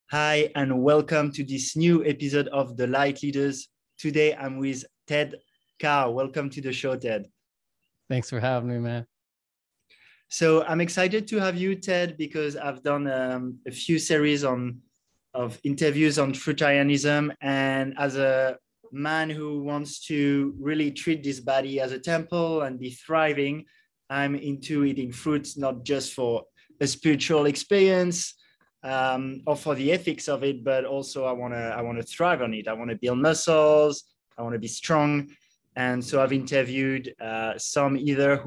Hi, and welcome to this new episode of The Light Leaders. Today, I'm with Ted Carr. Welcome to the show, Ted. Thanks for having me, man. So I'm excited to have you, Ted, because I've done a few series of interviews on fruitarianism. And as a man who wants to really treat this body as a temple and be thriving, I'm into eating fruits, not just for a spiritual experience, or for the ethics of it, but also I want to thrive on it. I want to build muscles. I want to be strong. And so I've interviewed some either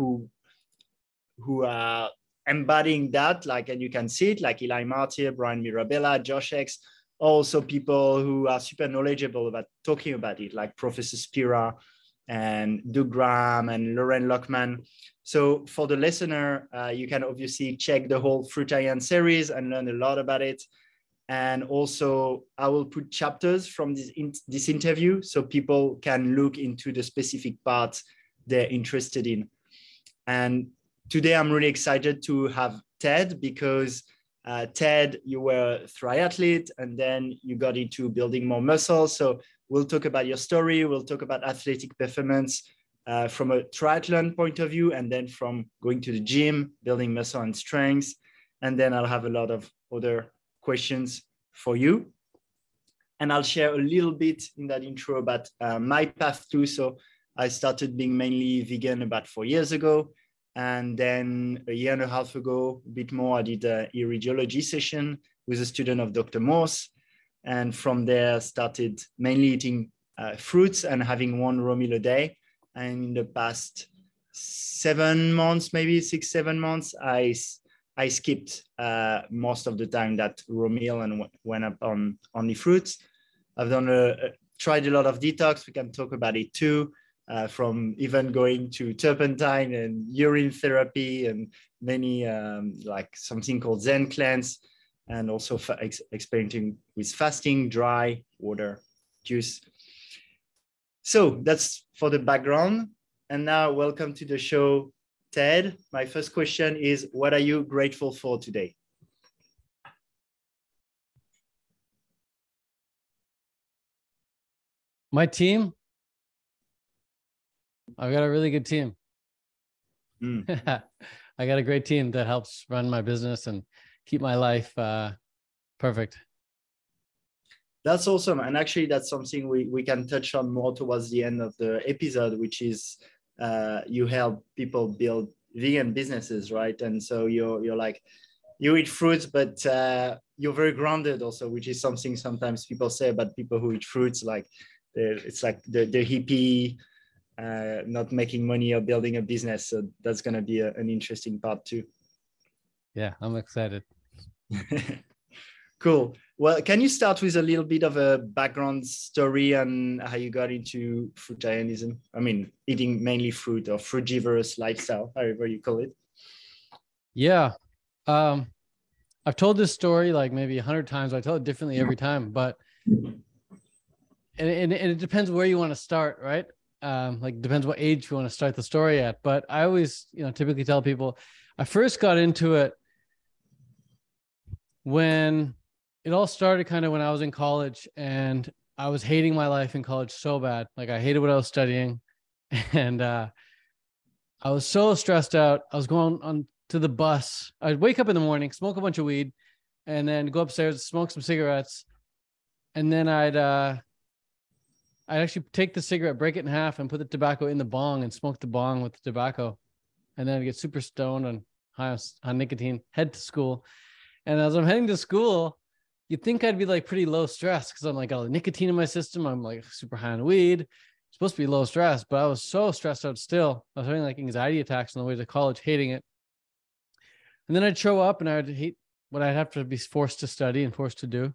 who are embodying that, like, and you can see it, like Eli Martyr, Brian Mirabella, Josh X, also people who are super knowledgeable about talking about it, like Professor Spira and Doug Graham and Lauren Lockman. So for the listener, you can obviously check the whole Fruitarian series and learn a lot about it. And also I will put chapters from this interview so people can look into the specific parts they're interested in. And today I'm really excited to have Ted because Ted, you were a triathlete and then you got into building more muscles. So we'll talk about your story. We'll talk about athletic performance from a triathlon point of view, and then from going to the gym, building muscle and strength. And then I'll have a lot of other questions for you. And I'll share a little bit in that intro about my path too. So I started being mainly vegan about 4 years ago. And then a year and a half ago, a bit more, I did an irradiology session with a student of Dr. Morse. And from there, started mainly eating fruits and having one raw meal a day. And in the past 7 months, maybe 6-7 months, I skipped most of the time that raw meal and went up on only fruits. I've tried a lot of detox. We can talk about it too. From even going to turpentine and urine therapy and many like something called Zen cleanse, and also experimenting with fasting, dry, water, juice. So that's for the background. And now welcome to the show, Ted. My first question is, what are you grateful for today? My team? I've got a really good team. I got a great team that helps run my business and keep my life perfect. That's awesome. And actually, that's something we can touch on more towards the end of the episode, which is you help people build vegan businesses, right? And so you're like, you eat fruits, but you're very grounded also, which is something sometimes people say about people who eat fruits, like it's like the hippie, not making money or building a business. So that's going to be an interesting part too. Yeah, I'm excited. Cool. Well, can you start with a little bit of a background story on how you got into fruitarianism? I mean, eating mainly fruit or frugivorous lifestyle, however you call it. Yeah. I've told this story like maybe 100 times. I tell it differently every time, but and it depends where you want to start, right? Like depends what age you want to start the story at. But I always, typically tell people I first got into it when it all started kind of when I was in college, and I was hating my life in college so bad. Like I hated what I was studying, and I was so stressed out. I was going on to the bus. I'd wake up in the morning, smoke a bunch of weed, and then go upstairs, smoke some cigarettes, and then I'd actually take the cigarette, break it in half, and put the tobacco in the bong and smoke the bong with the tobacco. And then I'd get super stoned and high on nicotine, head to school. And as I'm heading to school, you'd think I'd be like pretty low stress because I'm like all the nicotine in my system. I'm like super high on weed. It's supposed to be low stress, but I was so stressed out still. I was having like anxiety attacks on the way to college, hating it. And then I'd show up and I'd hate what I'd have to be forced to study and forced to do.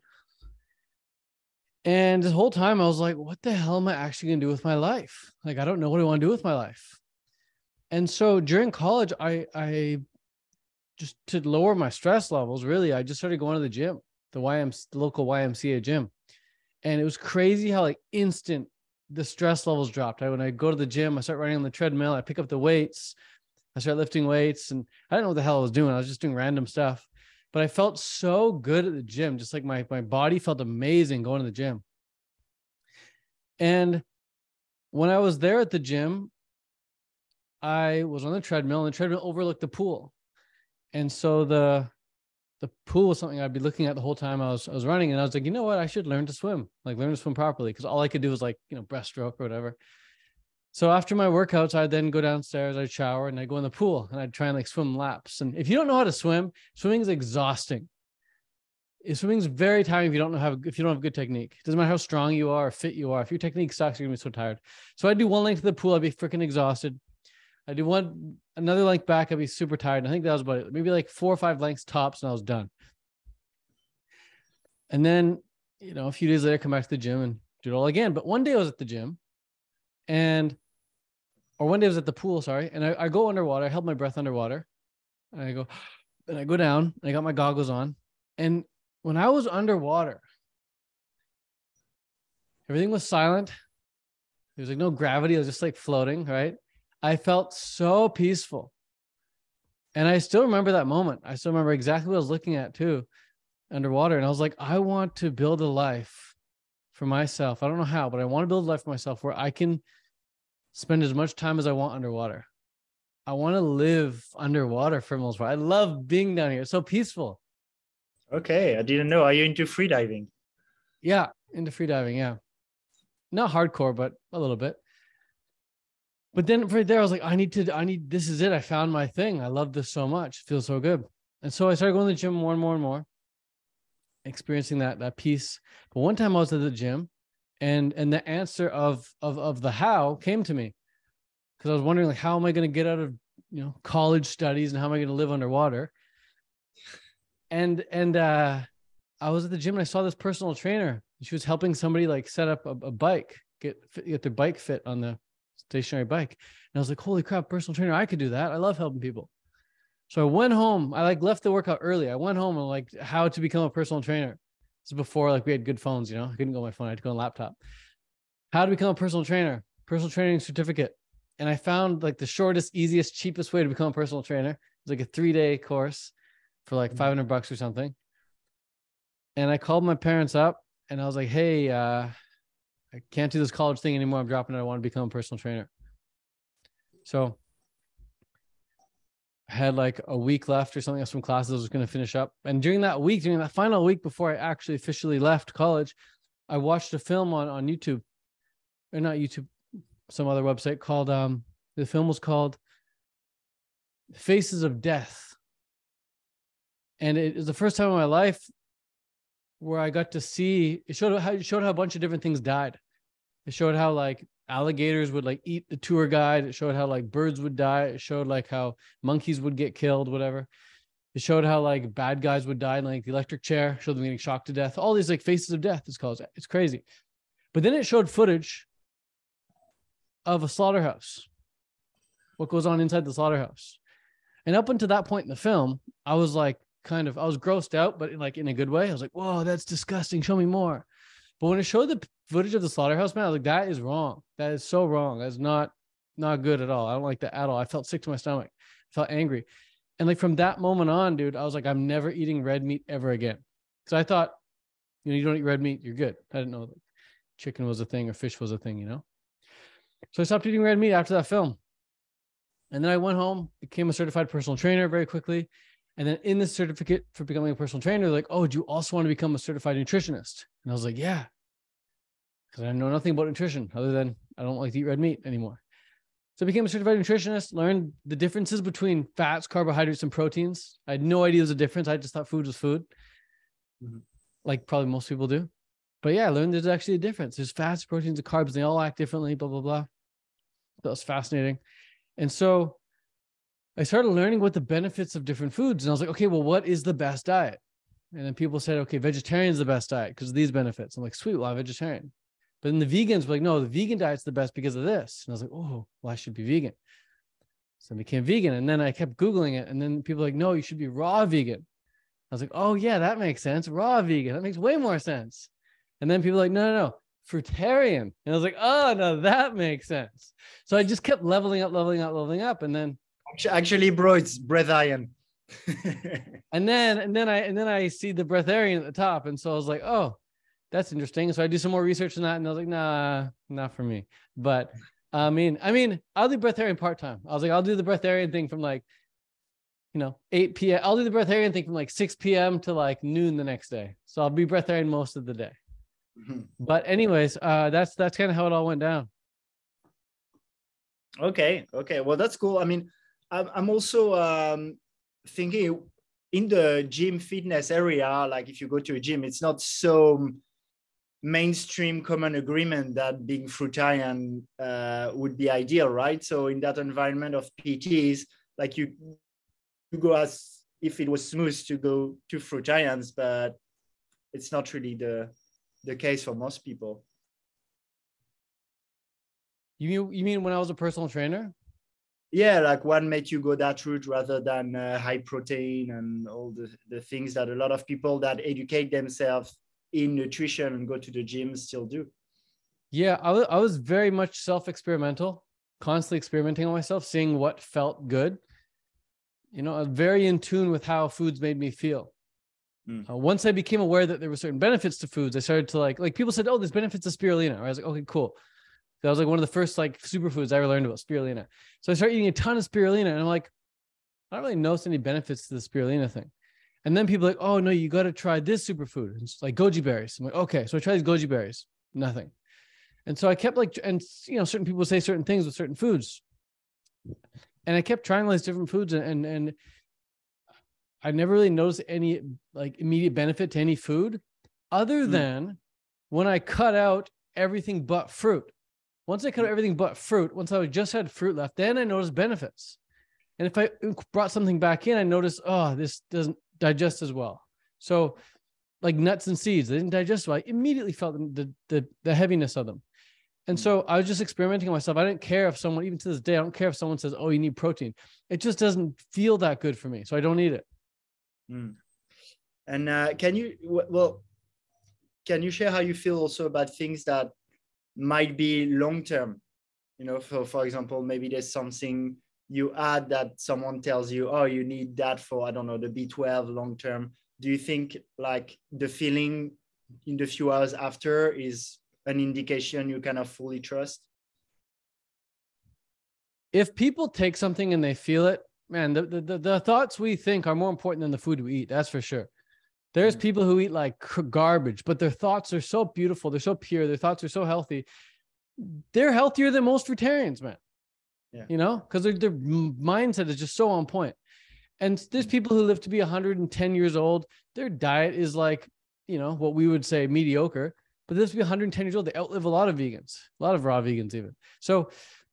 And this whole time I was like, what the hell am I actually going to do with my life? Like, I don't know what I want to do with my life. And so during college, I just, to lower my stress levels, really, I just started going to the gym, the local YMCA gym. And it was crazy how like instant the stress levels dropped. When I go to the gym, I start running on the treadmill, I pick up the weights, I start lifting weights, and I didn't know what the hell I was doing. I was just doing random stuff. but I felt so good at the gym. Just like my body felt amazing going to the gym. And when I was there at the gym, I was on the treadmill, and the treadmill overlooked the pool. And so the pool was something I'd be looking at the whole time I was running. And I was like, you know what? I should learn to swim, like learn to swim properly. Because all I could do was like, breaststroke or whatever. So after my workouts, I'd then go downstairs, I'd shower, and I'd go in the pool, and I'd try and like swim laps. And if you don't know how to swim, swimming is exhausting. Swimming is very tiring if you don't have good technique. It doesn't matter how strong you are or fit you are. If your technique sucks, you're gonna be so tired. So I'd do one length of the pool, I'd be freaking exhausted. I'd do another length back, I'd be super tired. And I think that was about it. Maybe like 4 or 5 lengths tops, and I was done. And then, a few days later, come back to the gym and do it all again. But one day I was at the gym, or one day I was at the pool, sorry. And I go underwater, I held my breath underwater. And I go down, and I got my goggles on. And when I was underwater, everything was silent. There was like no gravity. I was just like floating, right? I felt so peaceful. And I still remember that moment. I still remember exactly what I was looking at too, underwater. And I was like, I want to build a life for myself. I don't know how, but I want to build a life for myself where I can spend as much time as I want underwater. I want to live underwater for the most part. I love being down here. It's so peaceful. Okay, I didn't know. Are you into freediving? Yeah, into freediving, yeah. Not hardcore, but a little bit. But then right there, I was like, this is it. I found my thing. I love this so much. It feels so good. And so I started going to the gym more and more and more, experiencing that peace. But one time I was at the gym, and the answer of the how came to me, because I was wondering, like, how am I going to get out of college studies, and how am I going to live underwater? And I was at the gym, and I saw this personal trainer. She was helping somebody like set up a bike, get their bike fit on the stationary bike. And I was like, holy crap, personal trainer, I could do that. I love helping people. So I went home. I like left the workout early. I went home and like how to become a personal trainer. This is before like we had good phones, I couldn't go on my phone. I had to go on a laptop. How to become a personal trainer, personal training certificate. And I found like the shortest, easiest, cheapest way to become a personal trainer. It was like a 3-day course for like $500 or something. And I called my parents up, and I was like, hey, I can't do this college thing anymore. I'm dropping it. I want to become a personal trainer. So I had like a week left or something else from classes I was going to finish up. And during that final week before I actually officially left college, I watched a film on YouTube, or not YouTube, some other website called, the film was called Faces of Death. And it was the first time in my life where I got to see, it showed how a bunch of different things died. It showed how like alligators would like eat the tour guide. It showed how like birds would die. It showed like how monkeys would get killed, whatever. It showed how like bad guys would die in like the electric chair, showed them getting shocked to death. All these like faces of death, it's called. It's crazy. But then it showed footage of a slaughterhouse, what goes on inside the slaughterhouse. And up until that point in the film, I was like, I was grossed out, but like in a good way. I was like, whoa, that's disgusting. Show me more. But when it showed the footage of the slaughterhouse, man, I was like, that is wrong. That is so wrong. That's not good at all. I don't like that at all. I felt sick to my stomach. I felt angry. And like from that moment on, dude, I was like, I'm never eating red meat ever again. Because I thought, you don't eat red meat, you're good. I didn't know that chicken was a thing or fish was a thing, So I stopped eating red meat after that film. And then I went home, became a certified personal trainer very quickly. And then in the certificate for becoming a personal trainer, they're like, oh, do you also want to become a certified nutritionist? And I was like, yeah, because I know nothing about nutrition other than I don't like to eat red meat anymore. So I became a certified nutritionist, learned the differences between fats, carbohydrates, and proteins. I had no idea there was a difference. I just thought food was food, like probably most people do. But yeah, I learned there's actually a difference. There's fats, proteins, and carbs. And they all act differently, blah, blah, blah. That was fascinating. And so I started learning what the benefits of different foods. And I was like, okay, well, what is the best diet? And then people said, okay, vegetarian is the best diet because of these benefits. I'm like, sweet, well, I'm vegetarian. But then the vegans were like, no, the vegan diet's the best because of this. And I was like, oh, well, I should be vegan. So I became vegan. And then I kept Googling it. And then people were like, no, you should be raw vegan. I was like, oh, yeah, that makes sense. Raw vegan. That makes way more sense. And then people were like, no, fruitarian. And I was like, oh, no, that makes sense. So I just kept leveling up. And then actually, bro, it's breatharian. And then I see the breatharian at the top. And so I was like, oh, that's interesting. So I do some more research on that, and I was like, nah, not for me. But I mean, I'll do breatharian part-time. I was like, I'll do the breatharian thing from like, 8 p.m. I'll do the breatharian thing from like 6 p.m. to like noon the next day. So I'll be breatharian most of the day. But anyways, that's kind of how it all went down. Okay. Well, that's cool. I mean, I'm also thinking in the gym fitness area, like if you go to a gym, it's not so mainstream common agreement that being fruitarian would be ideal, right? So in that environment of PTs, like you go as if it was smooth to go to fruitarians, but it's not really the case for most people. You mean when I was a personal trainer? Yeah, like what made you go that route rather than high protein and all the things that a lot of people that educate themselves in nutrition and go to the gym still do? Yeah, I was very much self-experimental, constantly experimenting on myself, seeing what felt good. I was very in tune with how foods made me feel. Once I became aware that there were certain benefits to foods, I started to like people said, oh, there's benefits to spirulina. I was like, okay, cool. That was like one of the first like superfoods I ever learned about, spirulina. So I started eating a ton of spirulina, and I'm like, I don't really notice any benefits to the spirulina thing. And then people are like, oh no, you got to try this superfood. It's like goji berries. I'm like, okay. So I tried these goji berries, nothing. And so I kept like, and certain people say certain things with certain foods. And I kept trying all these different foods, and I never really noticed any like immediate benefit to any food other than when I cut out everything but fruit. Once I cut out everything but fruit, once I just had fruit left, then I noticed benefits. And if I brought something back in, I noticed, oh, this doesn't digest as well. So like nuts and seeds, they didn't digest well. I immediately felt the heaviness of them. And so I was just experimenting on myself. I didn't care if someone, even to this day, I don't care if someone says, oh, you need protein. It just doesn't feel that good for me. So I don't eat it. And can you share how you feel also about things that might be long-term? For example, maybe there's something you add that someone tells you, oh, you need that for, I don't know, the B12 long-term. Do you think like the feeling in the few hours after is an indication you kind of fully trust? If people take something and they feel it, man, the thoughts we think are more important than the food we eat. That's for sure. There's people who eat like garbage, but their thoughts are so beautiful. They're so pure. Their thoughts are so healthy. They're healthier than most fruitarians, man. Yeah. Because their mindset is just so on point. And there's people who live to be 110 years old. Their diet is like, what we would say mediocre, but this to be 110 years old. They outlive a lot of vegans, a lot of raw vegans even. So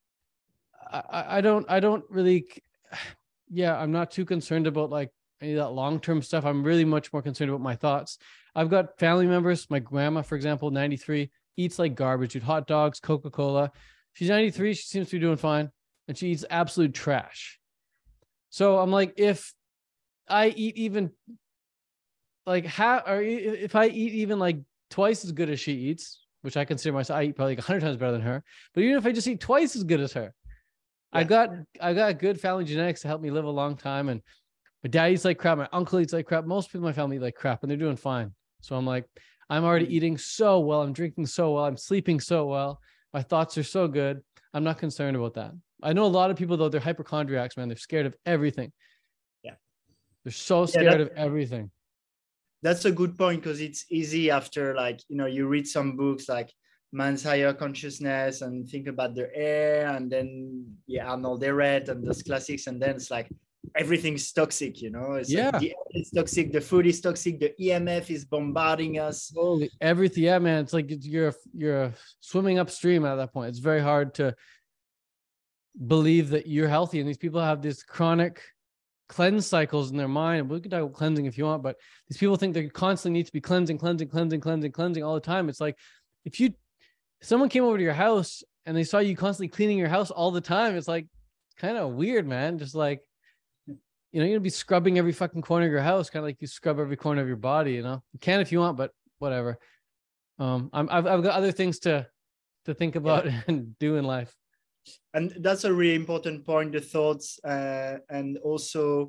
I don't really, I'm not too concerned about like any of that long-term stuff. I'm really much more concerned about my thoughts. I've got family members. My grandma, for example, 93, eats like garbage, dude. Hot dogs, Coca-Cola. She's 93. She seems to be doing fine. And she eats absolute trash. So I'm like, if I eat even like if I eat even like twice as good as she eats, which I consider myself, I eat probably like 100 times better than her. But even if I just eat twice as good as her, I got good family genetics to help me live a long time. And my dad eats like crap. My uncle eats like crap. Most people in my family eat like crap, and they're doing fine. So I'm like, I'm already eating so well. I'm drinking so well. I'm sleeping so well. My thoughts are so good. I'm not concerned about that. I know a lot of people, though, they're hypochondriacs, man. They're scared of everything. Yeah. They're so scared of everything. That's a good point, because it's easy after, like, you read some books like Man's Higher Consciousness and think about the air, and then Arnold Ehret and those classics, and then it's like everything's toxic, it's like the air is toxic, the food is toxic, the EMF is bombarding us. Holy everything. Yeah, man. It's like you're swimming upstream at that point. It's very hard to believe that you're healthy, and these people have this chronic cleanse cycles in their mind. We can talk about cleansing if you want, but these people think they constantly need to be cleansing all the time. It's like if someone came over to your house and they saw you constantly cleaning your house all the time, it's like kind of weird, man. Just like, you're gonna be scrubbing every fucking corner of your house, kind of like you scrub every corner of your body. You can if you want, but whatever. I've got other things to think about and do in life. And that's a really important point, the thoughts, and also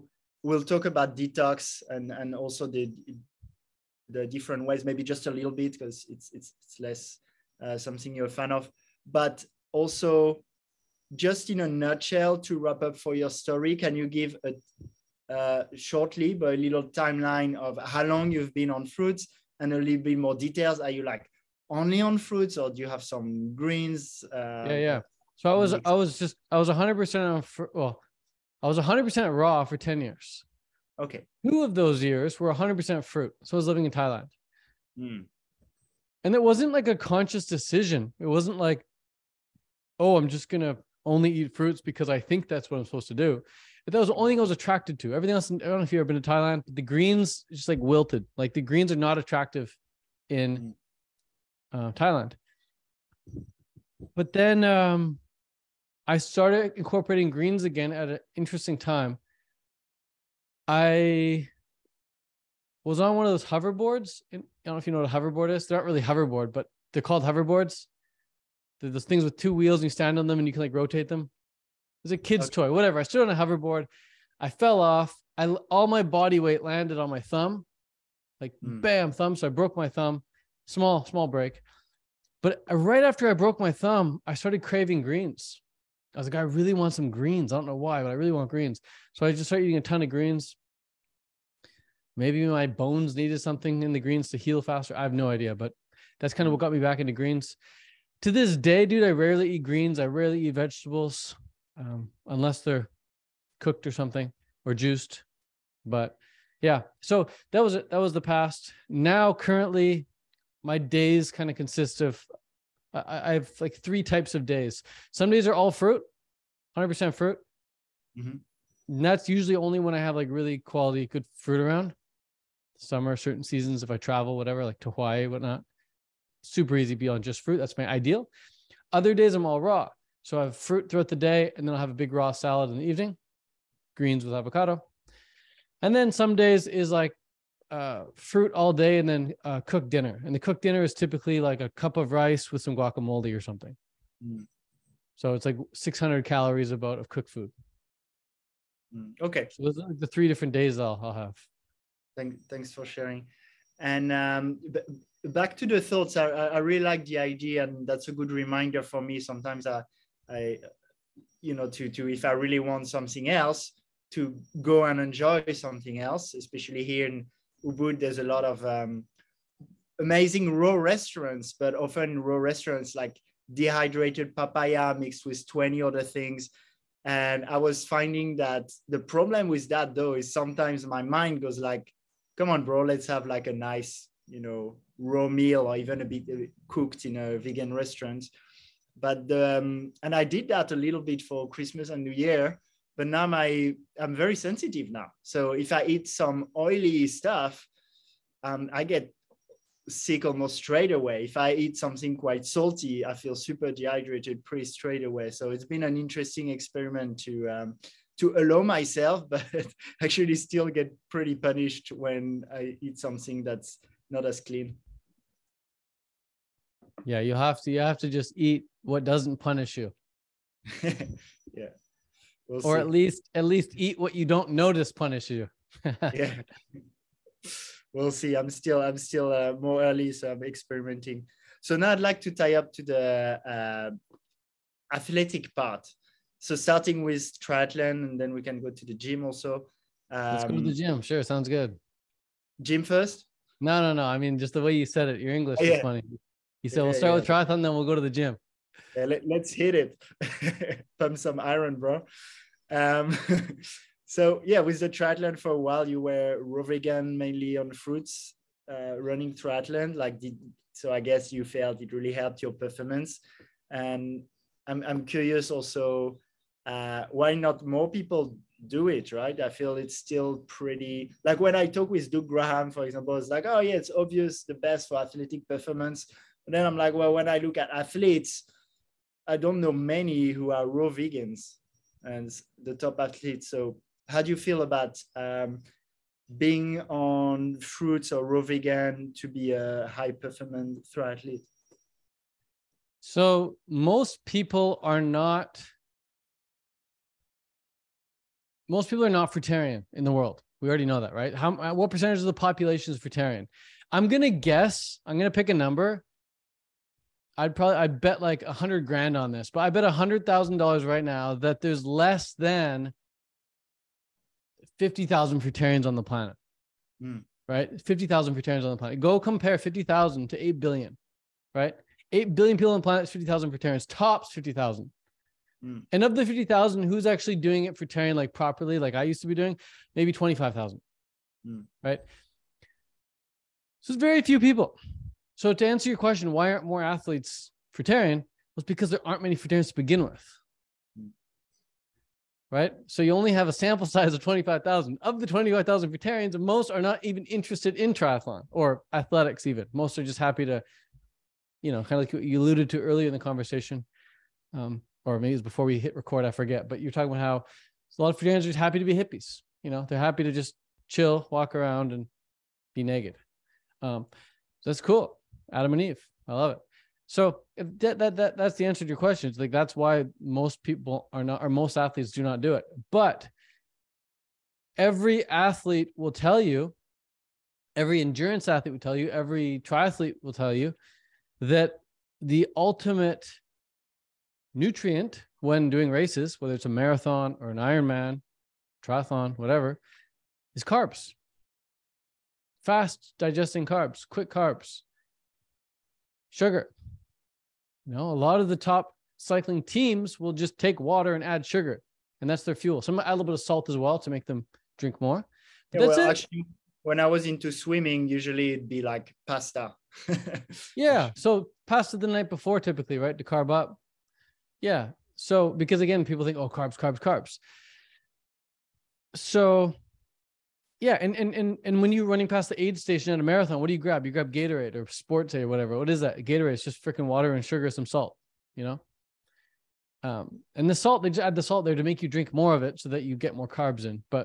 we'll talk about detox and also the different ways, maybe just a little bit because it's less something you're a fan of. But also, just in a nutshell, to wrap up for your story, can you give a shortly but a little timeline of how long you've been on fruits and a little bit more details? Are you like only on fruits, or do you have some greens? Yeah. So I was 100% on well, I was 100% raw for 10 years. Okay. 2 of those years were 100% fruit. So I was living in Thailand. Mm. And it wasn't like a conscious decision. It wasn't like, oh, I'm just going to only eat fruits because I think that's what I'm supposed to do. But that was the only thing I was attracted to. Everything else, I don't know if you've ever been to Thailand, but the greens just like wilted. Like the greens are not attractive in Thailand. But then I started incorporating greens again at an interesting time. I was on one of those hoverboards. I don't know if you know what a hoverboard is. They're not really hoverboard, but they're called hoverboards. They're those things with 2 wheels and you stand on them and you can like rotate them. It's a kid's toy, whatever. I stood on a hoverboard. I fell off. All my body weight landed on my thumb, like bam, thumb. So I broke my thumb. Small break. But right after I broke my thumb, I started craving greens. I was like, I really want some greens. I don't know why, but I really want greens. So I just started eating a ton of greens. Maybe my bones needed something in the greens to heal faster. I have no idea, but that's kind of what got me back into greens. To this day, dude, I rarely eat greens. I rarely eat vegetables, unless they're cooked or something or juiced. But yeah, so that was the past. Now, currently, my days kind of consist of, I have like 3 types of days. Some days are all fruit, 100% fruit. Mm-hmm. And that's usually only when I have like really quality, good fruit around. Summer, certain seasons, if I travel, whatever, like to Hawaii, whatnot. Super easy to be on just fruit. That's my ideal. Other days I'm all raw. So I have fruit throughout the day, and then I'll have a big raw salad in the evening, greens with avocado. And then some days is like fruit all day and then cooked dinner. And the cooked dinner is typically like a cup of rice with some guacamole or something. So it's like 600 calories about of cooked food. Okay. So those are like the 3 different days I'll have. Thanks for sharing. And back to the thoughts, I really like the idea, and that's a good reminder for me. Sometimes I to if I really want something else, to go and enjoy something else, especially here in Ubud. There's a lot of amazing raw restaurants, but often raw restaurants like dehydrated papaya mixed with 20 other things. And I was finding that the problem with that, though, is sometimes my mind goes like, come on, bro, let's have like a nice, raw meal, or even a bit cooked in a vegan restaurant. But and I did that a little bit for Christmas and New Year, but now I'm very sensitive now. So if I eat some oily stuff, I get sick almost straight away. If I eat something quite salty, I feel super dehydrated pretty straight away. So it's been an interesting experiment to allow myself, but actually still get pretty punished when I eat something that's not as clean. Yeah, you have to just eat what doesn't punish you. Yeah. Or at least eat what you don't notice punish you. Yeah. We'll see. I'm still more early, so I'm experimenting. So now I'd like to tie up to the athletic part. So starting with triathlon, and then we can go to the gym also. Let's go to the gym. Sure, sounds good. Gym first? No. I mean, just the way you said it, your English is funny. You said we'll start with triathlon, then we'll go to the gym. Yeah, let's hit it. Pump some iron, bro. So yeah, with the triathlon for a while, you were raw vegan, mainly on fruits, running triathlon. So I guess you felt it really helped your performance. And I'm curious also, why not more people do it, right? I feel it's still pretty, like when I talk with Doug Graham, for example, it's like, oh yeah, it's obvious the best for athletic performance. But then I'm like, well, when I look at athletes, I don't know many who are raw vegans and the top athletes. So how do you feel about being on fruits or raw vegan to be a high performance triathlete? So most people are not most people are not fruitarian in the world. We already know that, right? What percentage of the population is fruitarian? I'm going to guess, I'm going to pick a number. I'd bet like 100 grand on this, but I bet $100,000 right now that there's less than 50,000 fruitarians on the planet, right? 50,000 fruitarians on the planet. Go compare 50,000 to 8 billion, right? 8 billion people on the planet, 50,000 fruitarians, tops 50,000. And of the 50,000, who's actually doing it fruitarian like properly, like I used to be doing, maybe 25,000, right? So it's very few people. So to answer your question, why aren't more athletes fruitarian? Was because there aren't many fruitarians to begin with, right? So you only have a sample size of 25,000. Of the 25,000 fruitarians, most are not even interested in triathlon or athletics even. Most are just happy to, kind of like you alluded to earlier in the conversation, or maybe it was before we hit record, I forget, but you're talking about how a lot of fruitarians are just happy to be hippies. They're happy to just chill, walk around and be naked. So that's cool. Adam and Eve. I love it. So that's the answer to your question. It's like, that's why most people are not, or most athletes do not do it. But every athlete will tell you, every endurance athlete will tell you, every triathlete will tell you that the ultimate nutrient when doing races, whether it's a marathon or an Ironman, triathlon, whatever, is carbs. Fast digesting carbs, quick carbs, sugar. A lot of the top cycling teams will just take water and add sugar, and that's their fuel. Some add a little bit of salt as well to make them drink more. But that's it. Actually, when I was into swimming, usually it'd be like pasta. Yeah. So pasta the night before, typically, right? To carb up. Yeah. So, because again, people think, oh, carbs, carbs, carbs. So yeah. And when you're running past the aid station at a marathon, what do you grab? You grab Gatorade or Sports Aid or whatever. What is that? Gatorade is just freaking water and sugar, some salt, and the salt, they just add the salt there to make you drink more of it so that you get more carbs in. But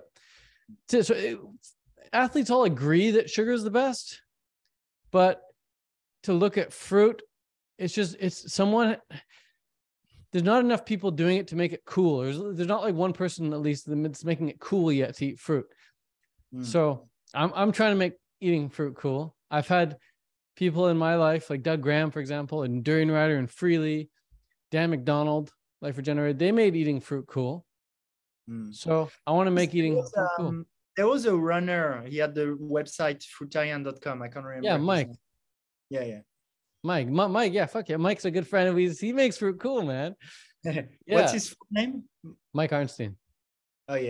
athletes all agree that sugar is the best, but to look at fruit, it's someone, there's not enough people doing it to make it cool. There's not like one person at least that's making it cool yet to eat fruit. So I'm trying to make eating fruit cool. I've had people in my life, like Doug Graham, for example, and Durian Rider and Freely, Dan McDonald, Life Regenerated, they made eating fruit cool. So I want to make eating fruit cool. There was a runner. He had the website fruitarian.com. I can't remember. Yeah, Mike. Yeah. Mike, yeah, fuck yeah. Mike's a good friend. He makes fruit cool, man. Yeah. What's his full name? Mike Arnstein. Oh yeah.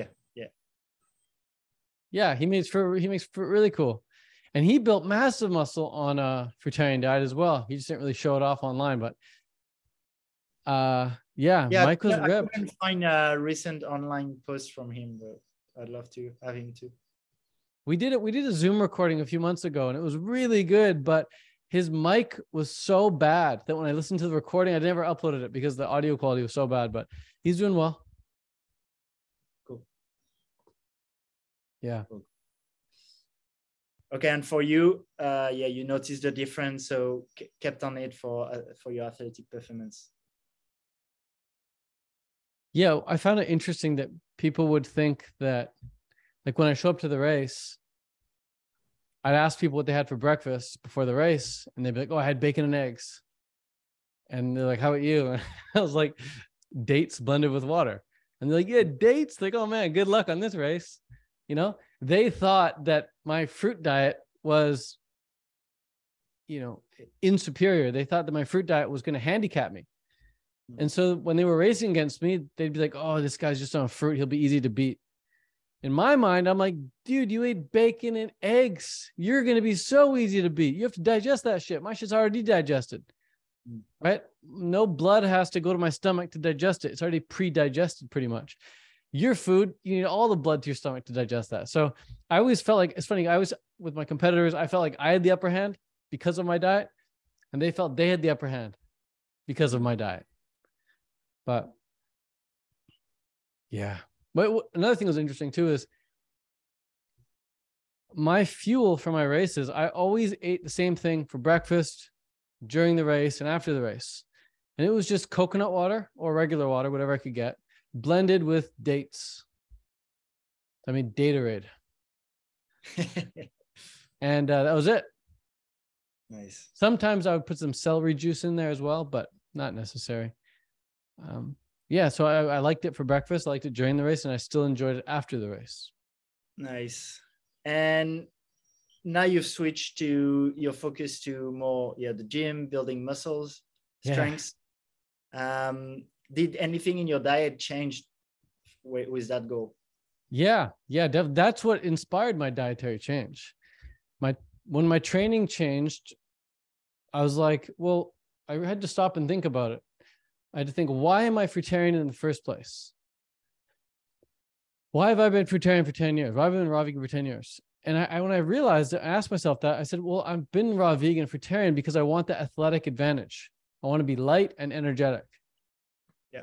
Yeah, he makes fruit really cool. And he built massive muscle on a fruitarian diet as well. He just didn't really show it off online, but Mike was ripped. I couldn't find a recent online post from him, but I'd love to have him too. We did a Zoom recording a few months ago and it was really good, but his mic was so bad that when I listened to the recording, I never uploaded it because the audio quality was so bad, but he's doing well. Cool. Yeah. Cool. Okay. And for you, you noticed the difference. So kept on it for your athletic performance. Yeah. I found it interesting that people would think that, like, when I show up to the race, I'd ask people what they had for breakfast before the race, and they'd be like, oh, I had bacon and eggs. And they're like, how about you? And I was like, dates blended with water. And they're like, yeah, dates? Like, oh man, good luck on this race. They thought that my fruit diet was, insuperior. They thought that my fruit diet was going to handicap me. And so when they were racing against me, they'd be like, oh, this guy's just on fruit. He'll be easy to beat. In my mind, I'm like, dude, you ate bacon and eggs. You're going to be so easy to beat. You have to digest that shit. My shit's already digested, right? No blood has to go to my stomach to digest it. It's already pre-digested pretty much. Your food, you need all the blood to your stomach to digest that. So I always felt like, it's funny, with my competitors, I felt like I had the upper hand because of my diet, and they felt they had the upper hand because of my diet. But yeah. But another thing that was interesting too is my fuel for my races. I always ate the same thing for breakfast, during the race, and after the race. And it was just coconut water or regular water, whatever I could get, blended with dates. I made Datorade. And that was it. Nice. Sometimes I would put some celery juice in there as well, but not necessary. Yeah, so I liked it for breakfast. I liked it during the race, and I still enjoyed it after the race. Nice. And now you've switched to your focus to more, the gym, building muscles, strengths. Did anything in your diet change with that goal? Yeah, that's what inspired my dietary change. When my training changed, I was like, well, I had to stop and think about it. I had to think, why am I fruitarian in the first place? Why have I been fruitarian for 10 years? Why have I been raw vegan for 10 years? And when I realized it, I asked myself that, I said, well, I've been raw vegan fruitarian because I want the athletic advantage. I want to be light and energetic. Yeah.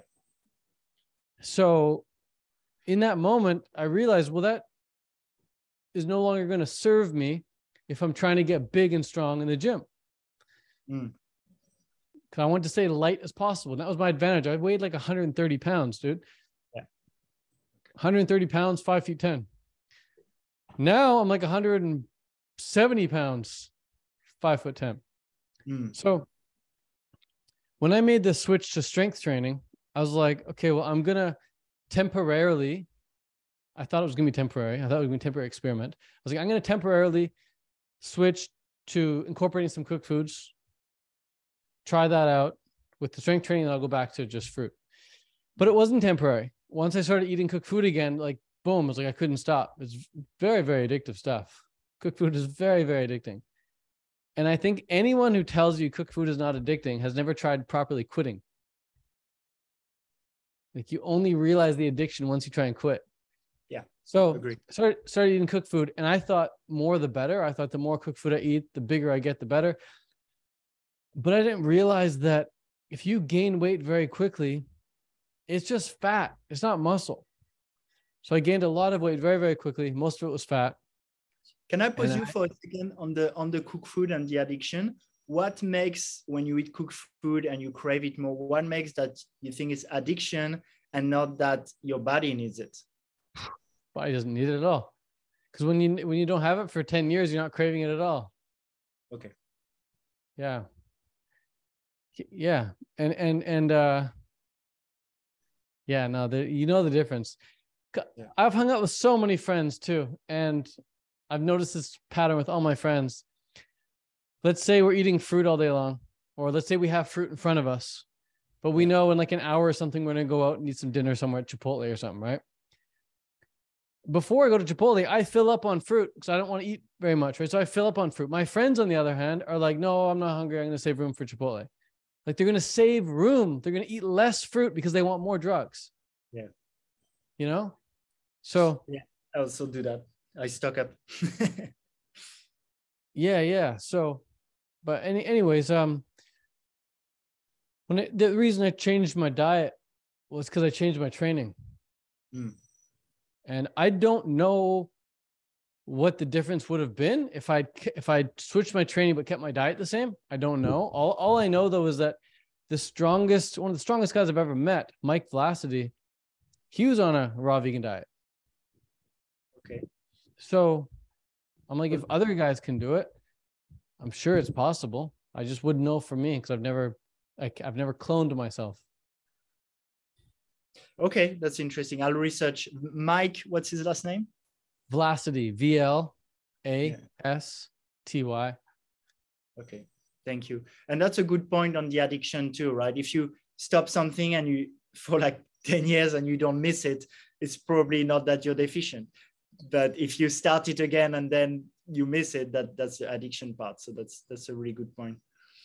So in that moment, I realized, well, that is no longer going to serve me if I'm trying to get big and strong in the gym. Because I want to stay light as possible. And that was my advantage. I weighed like 130 pounds, dude. Yeah. 130 pounds, 5'10". Now I'm like 170 pounds, 5'10". So when I made the switch to strength training, I was like, okay, well, I'm going to temporarily, I thought it was going to be temporary. I thought it was going to be a temporary experiment. I was like, I'm going to temporarily switch to incorporating some cooked foods, try that out. With the strength training, I'll go back to just fruit. But it wasn't temporary. Once I started eating cooked food again, like boom, it was like I couldn't stop. It's very, very addictive stuff. Cooked food is very, very addicting. And I think anyone who tells you cooked food is not addicting has never tried properly quitting. Like you only realize the addiction once you try and quit. Yeah. So agreed. Started eating cooked food, and I thought more the better. I thought the more cooked food I eat, the bigger I get, the better. But I didn't realize that if you gain weight very quickly, it's just fat. It's not muscle. So I gained a lot of weight very, very quickly. Most of it was fat. Can I pause you for a second on the cooked food and the addiction? What makes, when you eat cooked food and you crave it more, what makes that you think it's addiction and not that your body needs it? Body doesn't need it at all. Because when you don't have it for 10 years, you're not craving it at all. Okay. Yeah. Yeah. Yeah, no, you know the difference. Yeah. I've hung out with so many friends too. And I've noticed this pattern with all my friends. Let's say we're eating fruit all day long, or let's say we have fruit in front of us, but we know in like an hour or something, we're going to go out and eat some dinner somewhere at Chipotle or something, right? Before I go to Chipotle, I fill up on fruit because I don't want to eat very much, right? So I fill up on fruit. My friends, on the other hand, are like, no, I'm not hungry. I'm going to save room for Chipotle. Like they're going to save room. They're going to eat less fruit because they want more drugs. Yeah. You know? So. Yeah, I also do that. I stock up. Yeah. So, but anyways, the reason I changed my diet was because I changed my training. And I don't know what the difference would have been if I switched my training but kept my diet the same. I don't know. All I know though is that one of the strongest guys I've ever met, Mike Vlasidy, he was on a raw vegan diet. Okay. So I'm like, if other guys can do it, I'm sure it's possible. I just wouldn't know for me because I've never cloned myself. Okay, that's interesting. I'll research. Mike, what's his last name? Vlasidy, VLASTY. Okay, thank you. And that's a good point on the addiction too, right? If you stop something and you for like 10 years and you don't miss it, it's probably not that you're deficient. But if you start it again and then you miss it, that's the addiction part. So that's a really good point.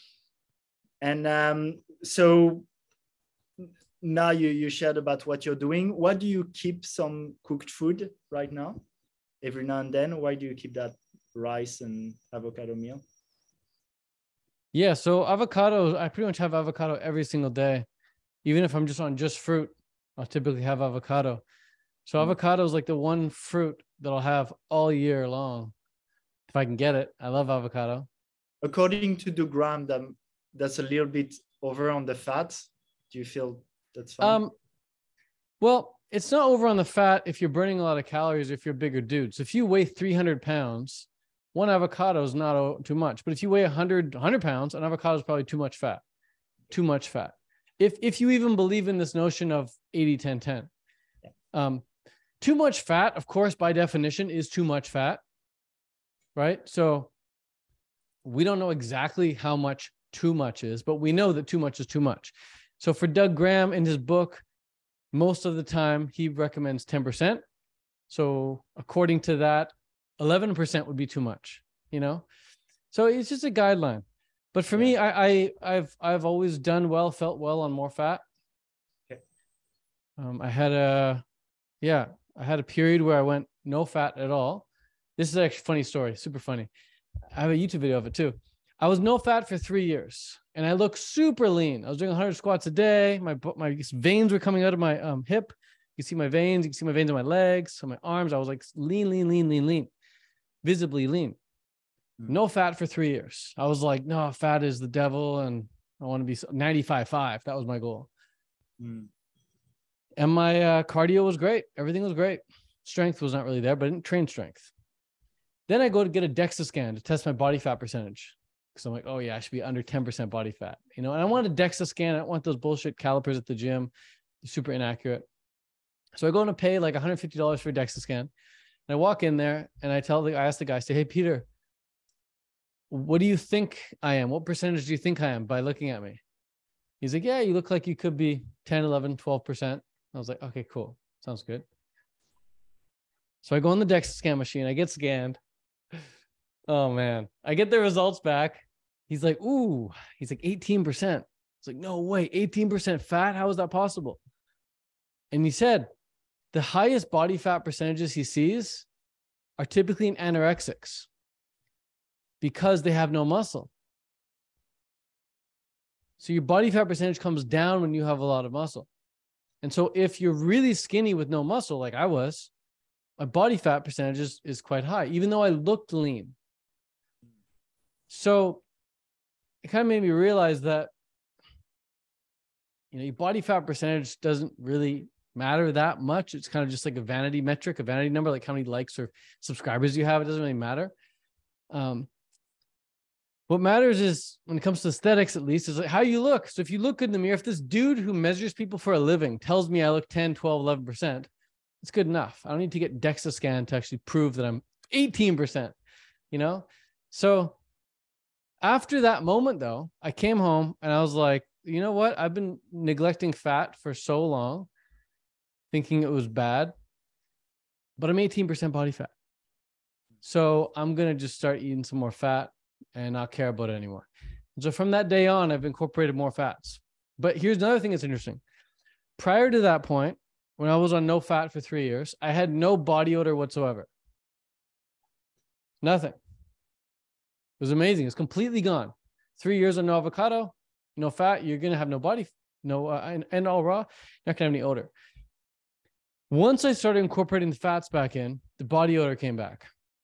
And so now you shared about what you're doing. Why do you keep some cooked food right now? Every now and then, why do you keep that rice and avocado meal? Yeah, so avocado, I pretty much have avocado every single day. Even if I'm just on just fruit, I'll typically have avocado. So avocado is like the one fruit that I'll have all year long. If I can get it, I love avocado. According to the gram, that's a little bit over on the fat. Do you feel that's fine? Well, it's not over on the fat if you're burning a lot of calories, if you're a bigger dude. So if you weigh 300 pounds, one avocado is not too much. But if you weigh 100 pounds, an avocado is probably too much fat. Too much fat. If you even believe in this notion of 80-10-10. Too much fat, of course, by definition, is too much fat, right? So we don't know exactly how much too much is, but we know that too much is too much. So for Doug Graham in his book, most of the time he recommends 10%. So according to that, 11% would be too much, you know? So it's just a guideline. But for me, I've always done well, felt well on more fat. Okay. I had a period where I went no fat at all. This is actually a funny story, super funny. I have a YouTube video of it too. I was no fat for 3 years and I looked super lean. I was doing 100 squats a day. My veins were coming out of my hip. You can see my veins. You can see my veins on my legs, on my arms. I was like lean, visibly lean. No fat for 3 years. I was like, no, fat is the devil. And I want to be 95.5. That was my goal. And my cardio was great. Everything was great. Strength was not really there, but I didn't train strength. Then I go to get a DEXA scan to test my body fat percentage. Because I'm like, oh yeah, I should be under 10% body fat. You know, and I wanted a DEXA scan. I don't want those bullshit calipers at the gym. They're super inaccurate. So I go to pay like $150 for a DEXA scan. And I walk in there and I ask the guy, I say, hey, Peter, what do you think I am? What percentage do you think I am by looking at me? He's like, yeah, you look like you could be 10, 11, 12%. I was like, okay, cool. Sounds good. So I go on the DEXA scan machine. I get scanned. Oh man, I get the results back. He's like, ooh, he's like 18%. It's like, no way, 18% fat. How is that possible? And he said the highest body fat percentages he sees are typically in anorexics because they have no muscle. So your body fat percentage comes down when you have a lot of muscle. And so if you're really skinny with no muscle, like I was, my body fat percentage is quite high, even though I looked lean. So it kind of made me realize that, you know, your body fat percentage doesn't really matter that much. It's kind of just like a vanity metric, a vanity number, like how many likes or subscribers you have. It doesn't really matter. What matters is, when it comes to aesthetics, at least, is like how you look. So if you look good in the mirror, if this dude who measures people for a living tells me I look 10, 12, 11%, it's good enough. I don't need to get DEXA scan to actually prove that I'm 18%, you know? So after that moment, though, I came home and I was like, you know what? I've been neglecting fat for so long, thinking it was bad, but I'm 18% body fat. So I'm going to just start eating some more fat and not care about it anymore. And so from that day on, I've incorporated more fats. But here's another thing that's interesting. Prior to that point, when I was on no fat for 3 years, I had no body odor whatsoever. Nothing. It was amazing. It's completely gone. 3 years on no avocado, no fat. You're going to have no body, and all raw. You're not going to have any odor. Once I started incorporating the fats back in, the body odor came back.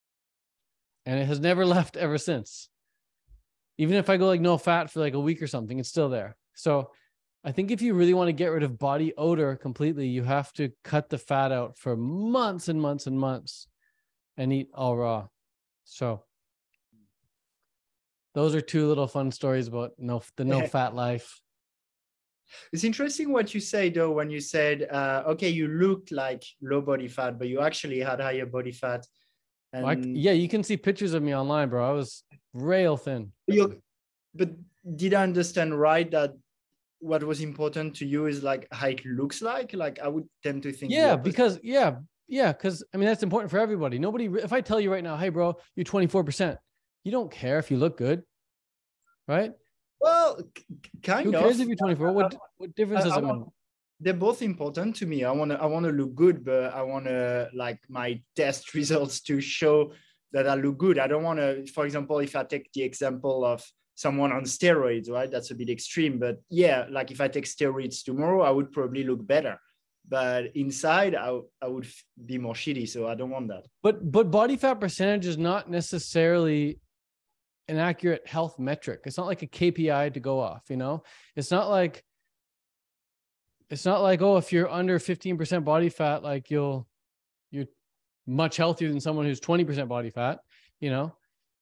And it has never left ever since. Even if I go like no fat for like a week or something, it's still there. So I think if you really want to get rid of body odor completely, you have to cut the fat out for months and months and months and eat all raw. So those are two little fun stories about no fat life. It's interesting what you say, though, when you said, okay, you looked like low body fat, but you actually had higher body fat. And yeah, you can see pictures of me online, bro. I was rail thin. But did I understand right that what was important to you is like how it looks like? Like I would tend to think. Yeah, because I mean, that's important for everybody. If I tell you right now, hey, bro, you're 24%, you don't care if you look good, right? Well, kind of. Who cares if you're 24? What difference does it make? They're both important to me. I want to look good, but I want to like my test results to show that I look good. I don't want to, for example, if I take the example of someone on steroids, right? That's a bit extreme, but yeah, like if I take steroids tomorrow, I would probably look better. But inside, I would be more shitty. So I don't want that. But body fat percentage is not necessarily an accurate health metric. It's not like a KPI to go off, you know? It's not like it's not like, oh, if you're under 15% body fat, like you're much healthier than someone who's 20% body fat, you know?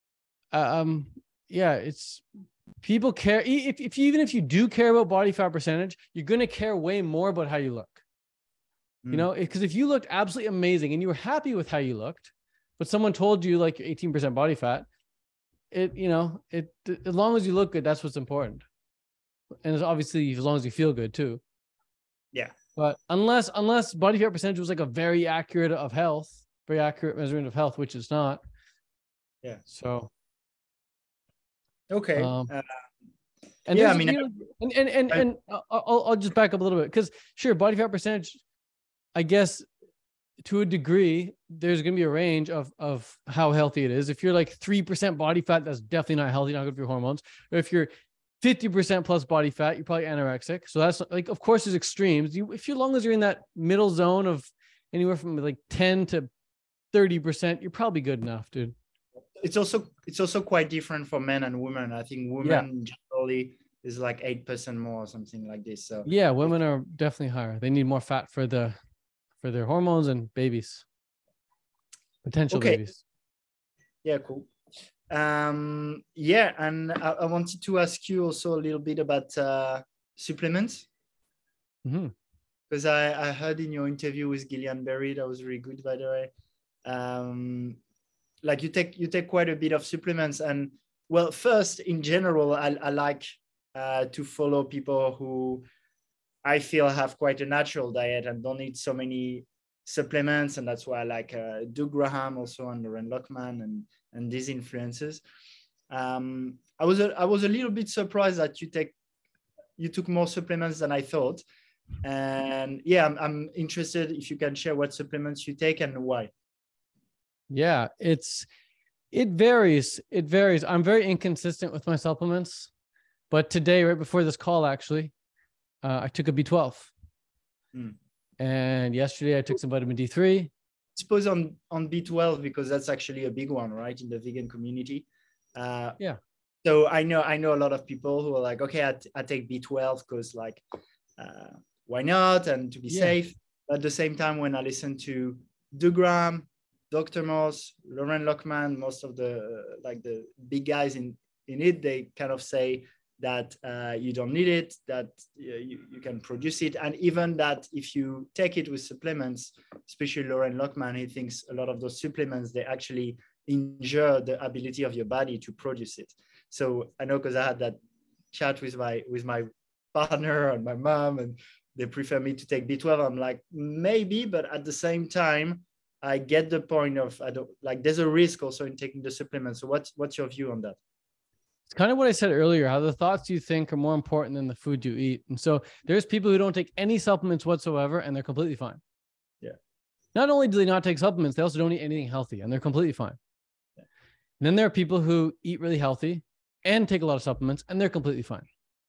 Yeah, it's people care. Even if you do care about body fat percentage, you're going to care way more about how you look, you know, because if you looked absolutely amazing and you were happy with how you looked, but someone told you like you're 18% body fat, as long as you look good, that's what's important. And it's obviously as long as you feel good too. Yeah. But unless body fat percentage was like a very accurate measurement of health, which it's not. Yeah. So. Okay. And yeah, I mean, and I'll just back up a little bit because sure, body fat percentage, I guess to a degree, there's going to be a range of how healthy it is. If you're like 3% body fat, that's definitely not healthy, not good for your hormones. Or if you're 50% plus body fat, you're probably anorexic. So that's like, of course, there's extremes. As long as you're in that middle zone of anywhere from like 10 to 30%, you're probably good enough, dude. It's also quite different for men and women. I think women generally is like 8% more or something like this. So yeah, women are definitely higher. They need more fat for their hormones and babies, potential babies. Yeah, cool. Yeah, and I wanted to ask you also a little bit about supplements. Because I heard in your interview with Gillian Berry, that was really good, by the way. Like you take quite a bit of supplements, and well, first in general, I like to follow people who I feel have quite a natural diet and don't need so many supplements, and that's why I like Doug Graham also and Loren Lockman and these influencers. I was a little bit surprised that you took more supplements than I thought, and yeah, I'm interested if you can share what supplements you take and why. Yeah, it varies. It varies. I'm very inconsistent with my supplements, but today, right before this call, actually, I took a B12, and yesterday I took some vitamin D3. I suppose on B12 because that's actually a big one, right, in the vegan community. Yeah. So I know a lot of people who are like, okay, I take B12 because like, why not, and to be safe. But at the same time, when I listen to Doug Graham, Dr. Moss, Loren Lockman, most of the big guys in it, they kind of say that you don't need it, that you can produce it. And even that if you take it with supplements, especially Loren Lockman, he thinks a lot of those supplements, they actually injure the ability of your body to produce it. So I know because I had that chat with my partner and my mom, and they prefer me to take B12. I'm like, maybe, but at the same time, I get the point of, I don't like, there's a risk also in taking the supplements. So what's your view on that? It's kind of what I said earlier, how the thoughts you think are more important than the food you eat. And so there's people who don't take any supplements whatsoever and they're completely fine. Yeah. Not only do they not take supplements, they also don't eat anything healthy and they're completely fine. Yeah. And then there are people who eat really healthy and take a lot of supplements and they're completely fine.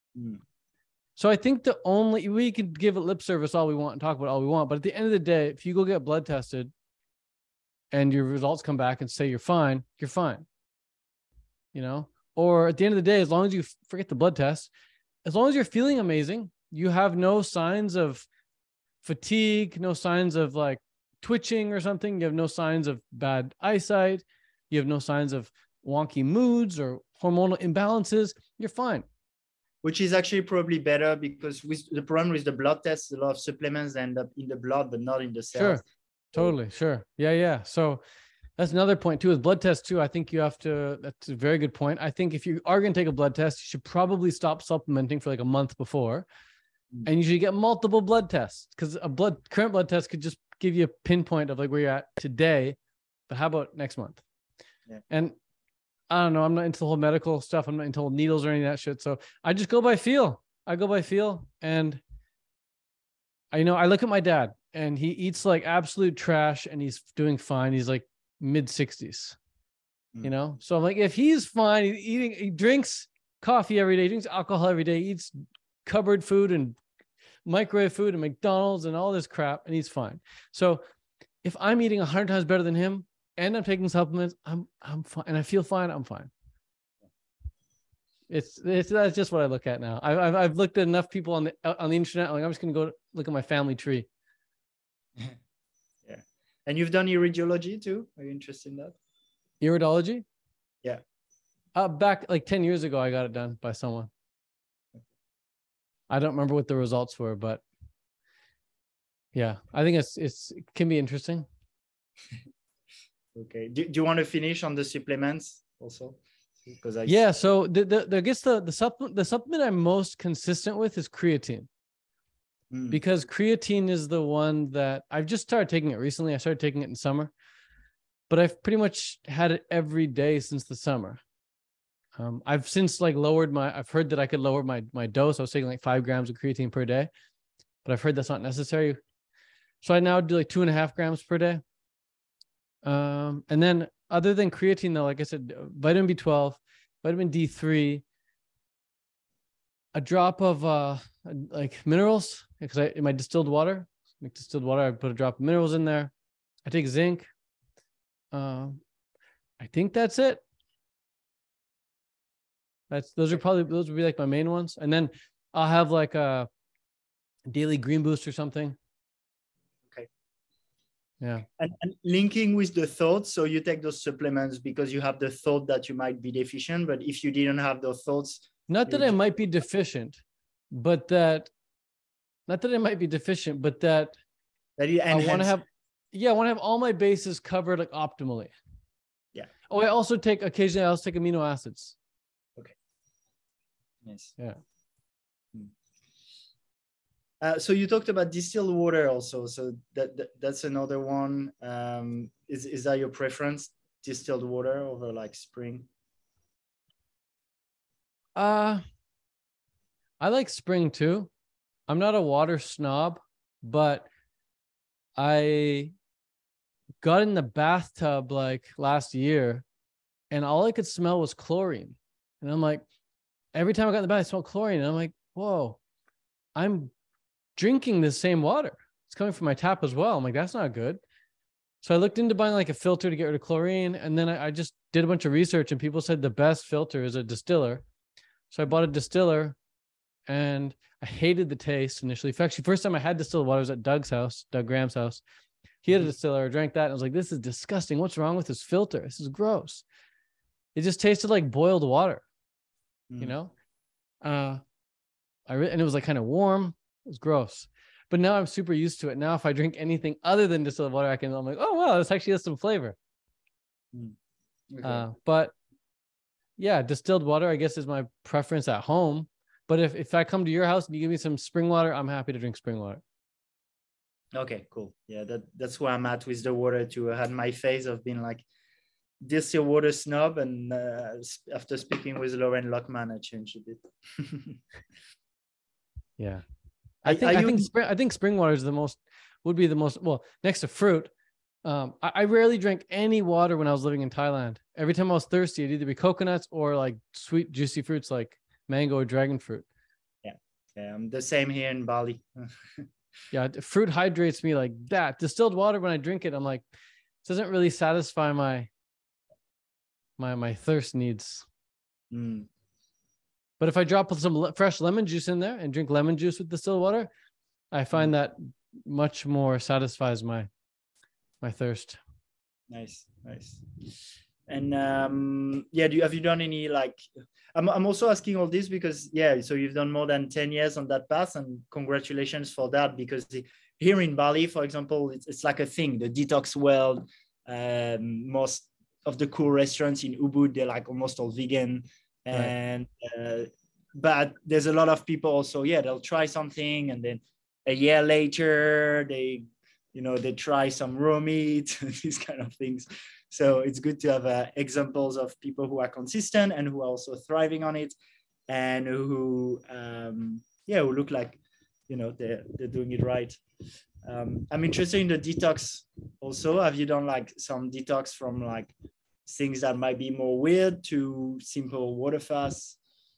So I think we could give it lip service all we want and talk about all we want. But at the end of the day, if you go get blood tested and your results come back and say you're fine, you're fine. You know? Or at the end of the day, as long as you forget the blood test, as long as you're feeling amazing, you have no signs of fatigue, no signs of like twitching or something. You have no signs of bad eyesight. You have no signs of wonky moods or hormonal imbalances. You're fine. Which is actually probably better because with the problem with the blood tests, a lot of supplements end up in the blood, but not in the cells. Sure. Totally. Sure. Yeah. So that's another point too, is blood tests too. I think that's a very good point. I think if you are going to take a blood test, you should probably stop supplementing for like a month before. And you should get multiple blood tests because current blood test could just give you a pinpoint of like where you're at today. But how about next month? Yeah. And I don't know. I'm not into the whole medical stuff. I'm not into needles or any of that shit. So I just go by feel. And I look at my dad and he eats like absolute trash and he's doing fine. He's like mid-60s, So I'm like, if he's fine, he drinks coffee every day, drinks alcohol every day, eats cupboard food and microwave food and McDonald's and all this crap, and he's fine. So if I'm eating 100 times better than him and I'm taking supplements, I'm fine, and I feel fine, I'm fine. That's just what I look at now. I've looked at enough people on the internet. I'm like, I'm just gonna go look at my family tree. Yeah. And you've done iridology too? Are you interested in that? Iridology? Yeah. Back like 10 years ago, I got it done by someone. I don't remember what the results were, but yeah, I think it can be interesting. Okay. Do you want to finish on the supplements also? Because so I guess the supplement I'm most consistent with is creatine. Because creatine is the one that I've just started taking it recently. I started taking it in summer, but I've pretty much had it every day since the summer. I've since like I've heard that I could lower my dose. I was taking like 5 grams of creatine per day, but I've heard that's not necessary. So I now do like 2.5 grams per day. And then other than creatine though, like I said, vitamin B12, vitamin D3, a drop of like minerals, because in my distilled water, I put a drop of minerals in there. I take zinc. I think that's it. Those would be like my main ones. And then I'll have like a daily green boost or something. Okay. Yeah. And linking with the thoughts, so you take those supplements because you have the thought that you might be deficient, but if you didn't have those thoughts, not that I might be deficient, but that I want to have all my bases covered like optimally. Yeah. Oh, I also occasionally take amino acids. Okay. Nice. Yeah. So you talked about distilled water also. So that's another one. Is that your preference, distilled water over like spring? I like spring too. I'm not a water snob, but I got in the bathtub like last year and all I could smell was chlorine. And I'm like, every time I got in the bath, I smelled chlorine. And I'm like, whoa, I'm drinking the same water. It's coming from my tap as well. I'm like, that's not good. So I looked into buying like a filter to get rid of chlorine. And then I just did a bunch of research and people said the best filter is a distiller. So I bought a distiller and I hated the taste initially. Actually, first time I had distilled water was at Doug Graham's house. He had a distiller. I drank that and I was like, this is disgusting. What's wrong with this filter? This is gross. It just tasted like boiled water, you know? And it was like kind of warm. It was gross. But now I'm super used to it. Now if I drink anything other than distilled water, I'm like, oh, wow, this actually has some flavor. Okay. But yeah, distilled water, I guess, is my preference at home. But if I come to your house and you give me some spring water, I'm happy to drink spring water. Okay, cool. Yeah, that's where I'm at with the water too. I had my phase of being like distilled water snob, and after speaking with Lauren Lockman, I changed a bit. Yeah, I think spring water is would be the most well next to fruit. I rarely drank any water when I was living in Thailand. Every time I was thirsty, it'd either be coconuts or like sweet, juicy fruits like mango or dragon fruit. Yeah, I'm the same here in Bali. Yeah, fruit hydrates me like that. Distilled water, when I drink it, I'm like, it doesn't really satisfy my thirst needs. But if I drop some fresh lemon juice in there and drink lemon juice with distilled water, I find that much more satisfies my thirst. Nice. And have you done any like? I'm also asking all this because so you've done more than 10 years on that path, and congratulations for that. Because here in Bali, for example, it's like a thing. The detox world, most of the cool restaurants in Ubud, they're like almost all vegan, and but there's a lot of people also. They'll try something, and then a year later they try some raw meat, these kind of things. So it's good to have examples of people who are consistent and who are also thriving on it, and who look like, they're doing it right. I'm interested in the detox also. Have you done like some detox from like things that might be more weird to simple water fasts?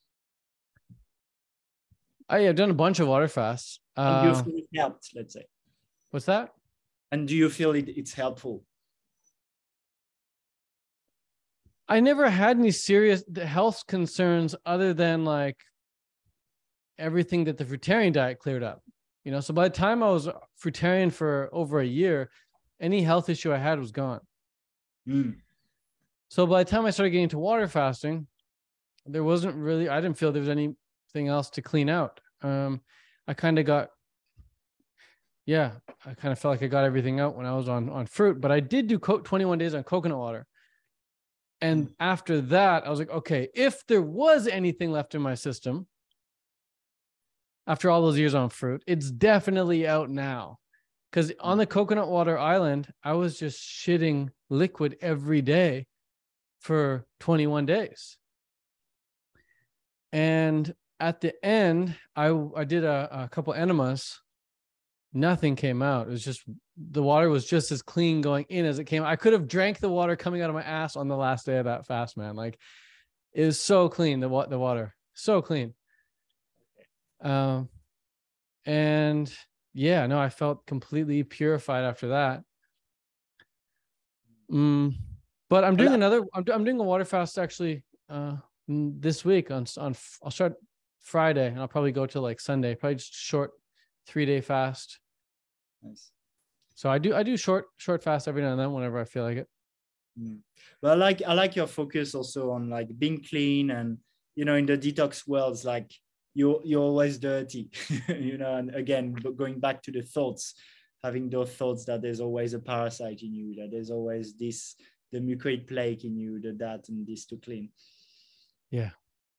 I've done a bunch of water fasts. And do you feel it helped, let's say? What's that? And do you feel it's helpful? I never had any serious health concerns other than like everything that the fruitarian diet cleared up. you know, so by the time I was fruitarian for over a year, any health issue I had was gone. So by the time I started getting into water fasting, there wasn't really, I didn't feel there was anything else to clean out. I kind of got, I kind of felt like I got everything out when I was on fruit, but I did do 21 days on coconut water. And after that, I was like, okay, if there was anything left in my system after all those years on fruit, it's definitely out now. Because on the coconut water island, I was just shitting liquid every day for 21 days. And at the end, I did a couple enemas. Nothing came out. It was just, the water was just as clean going in as it came. I could have drank the water coming out of my ass on the last day of that fast, man. Like, it was so clean, the water, so clean. And yeah, no, I felt completely purified after that. But I'm doing I'm doing a water fast actually this week on I'll start Friday and I'll probably go to like Sunday, probably just short 3-day fast. Nice. So I do short fast every now and then whenever I feel like it. But I like your focus also on like being clean, and you know, in the detox worlds, like you're always dirty, you know, and again, going back to the thoughts, having those thoughts that there's always a parasite in you, that there's always this, the mucoid plaque in you, that and this to clean. Yeah.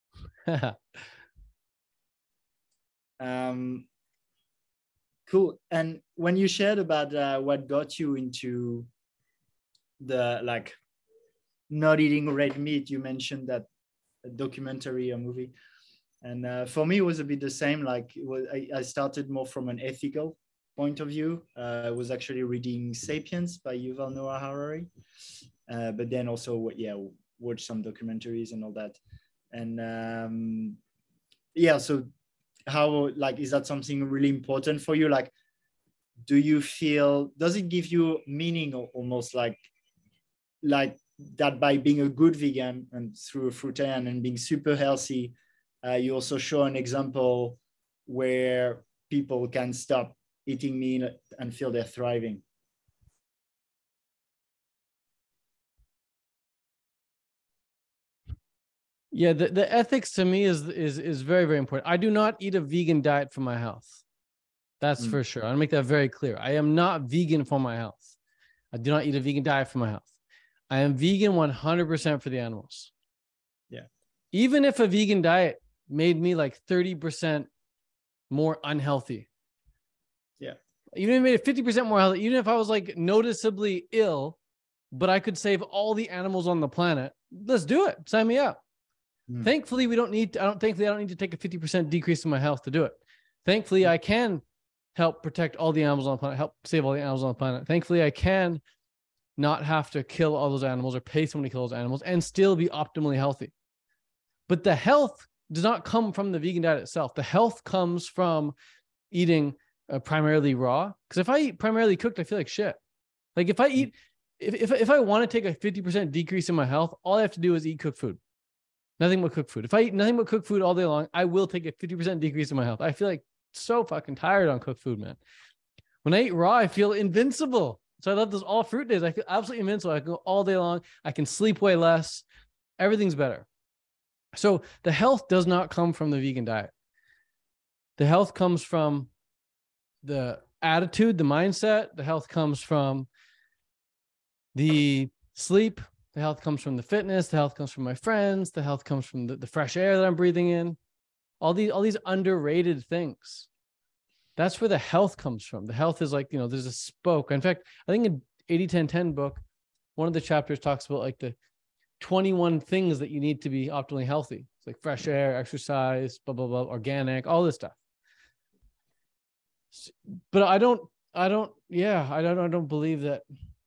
Cool. And when you shared about what got you into the like not eating red meat, you mentioned that a documentary or movie, and for me it was a bit the same. Like I started more from an ethical point of view. I was actually reading *Sapiens* by Yuval Noah Harari, but then also watch some documentaries and all that. And so how, like, is that something really important for you? Like, do you feel, does it give you meaning, or almost like that by being a good vegan and through a fruitarian and being super healthy, you also show an example where people can stop eating meat and feel they're thriving? Yeah, the ethics to me is very, very important. I do not eat a vegan diet for my health. That's for sure. I want to make that very clear. I am not vegan for my health. I do not eat a vegan diet for my health. I am vegan 100% for the animals. Yeah. Even if a vegan diet made me like 30% more unhealthy. Yeah. Even if it made it 50% more healthy, even if I was like noticeably ill, but I could save all the animals on the planet, let's do it. Sign me up. Thankfully, I don't need to take a 50% decrease in my health to do it. Thankfully, I can help protect all the animals on the planet, help save all the animals on the planet. Thankfully, I can not have to kill all those animals or pay someone to kill those animals and still be optimally healthy. But the health does not come from the vegan diet itself. The health comes from eating primarily raw. Because if I eat primarily cooked, I feel like shit. Like if I eat, if I want to take a 50% decrease in my health, all I have to do is eat cooked food. Nothing but cooked food. If I eat nothing but cooked food all day long, I will take a 50% decrease in my health. I feel like so fucking tired on cooked food, man. When I eat raw, I feel invincible. So I love those all fruit days. I feel absolutely invincible. I can go all day long. I can sleep way less. Everything's better. So the health does not come from the vegan diet. The health comes from the attitude, the mindset. The health comes from the sleep. The health comes from the fitness. The health comes from my friends. The health comes from the fresh air that I'm breathing in. All these underrated things. That's where the health comes from. The health is like, you know, there's a spoke. In fact, I think in 80-10-10 book, one of the chapters talks about like the 21 things that you need to be optimally healthy. It's like fresh air, exercise, blah, blah, blah, organic, all this stuff. But I don't believe that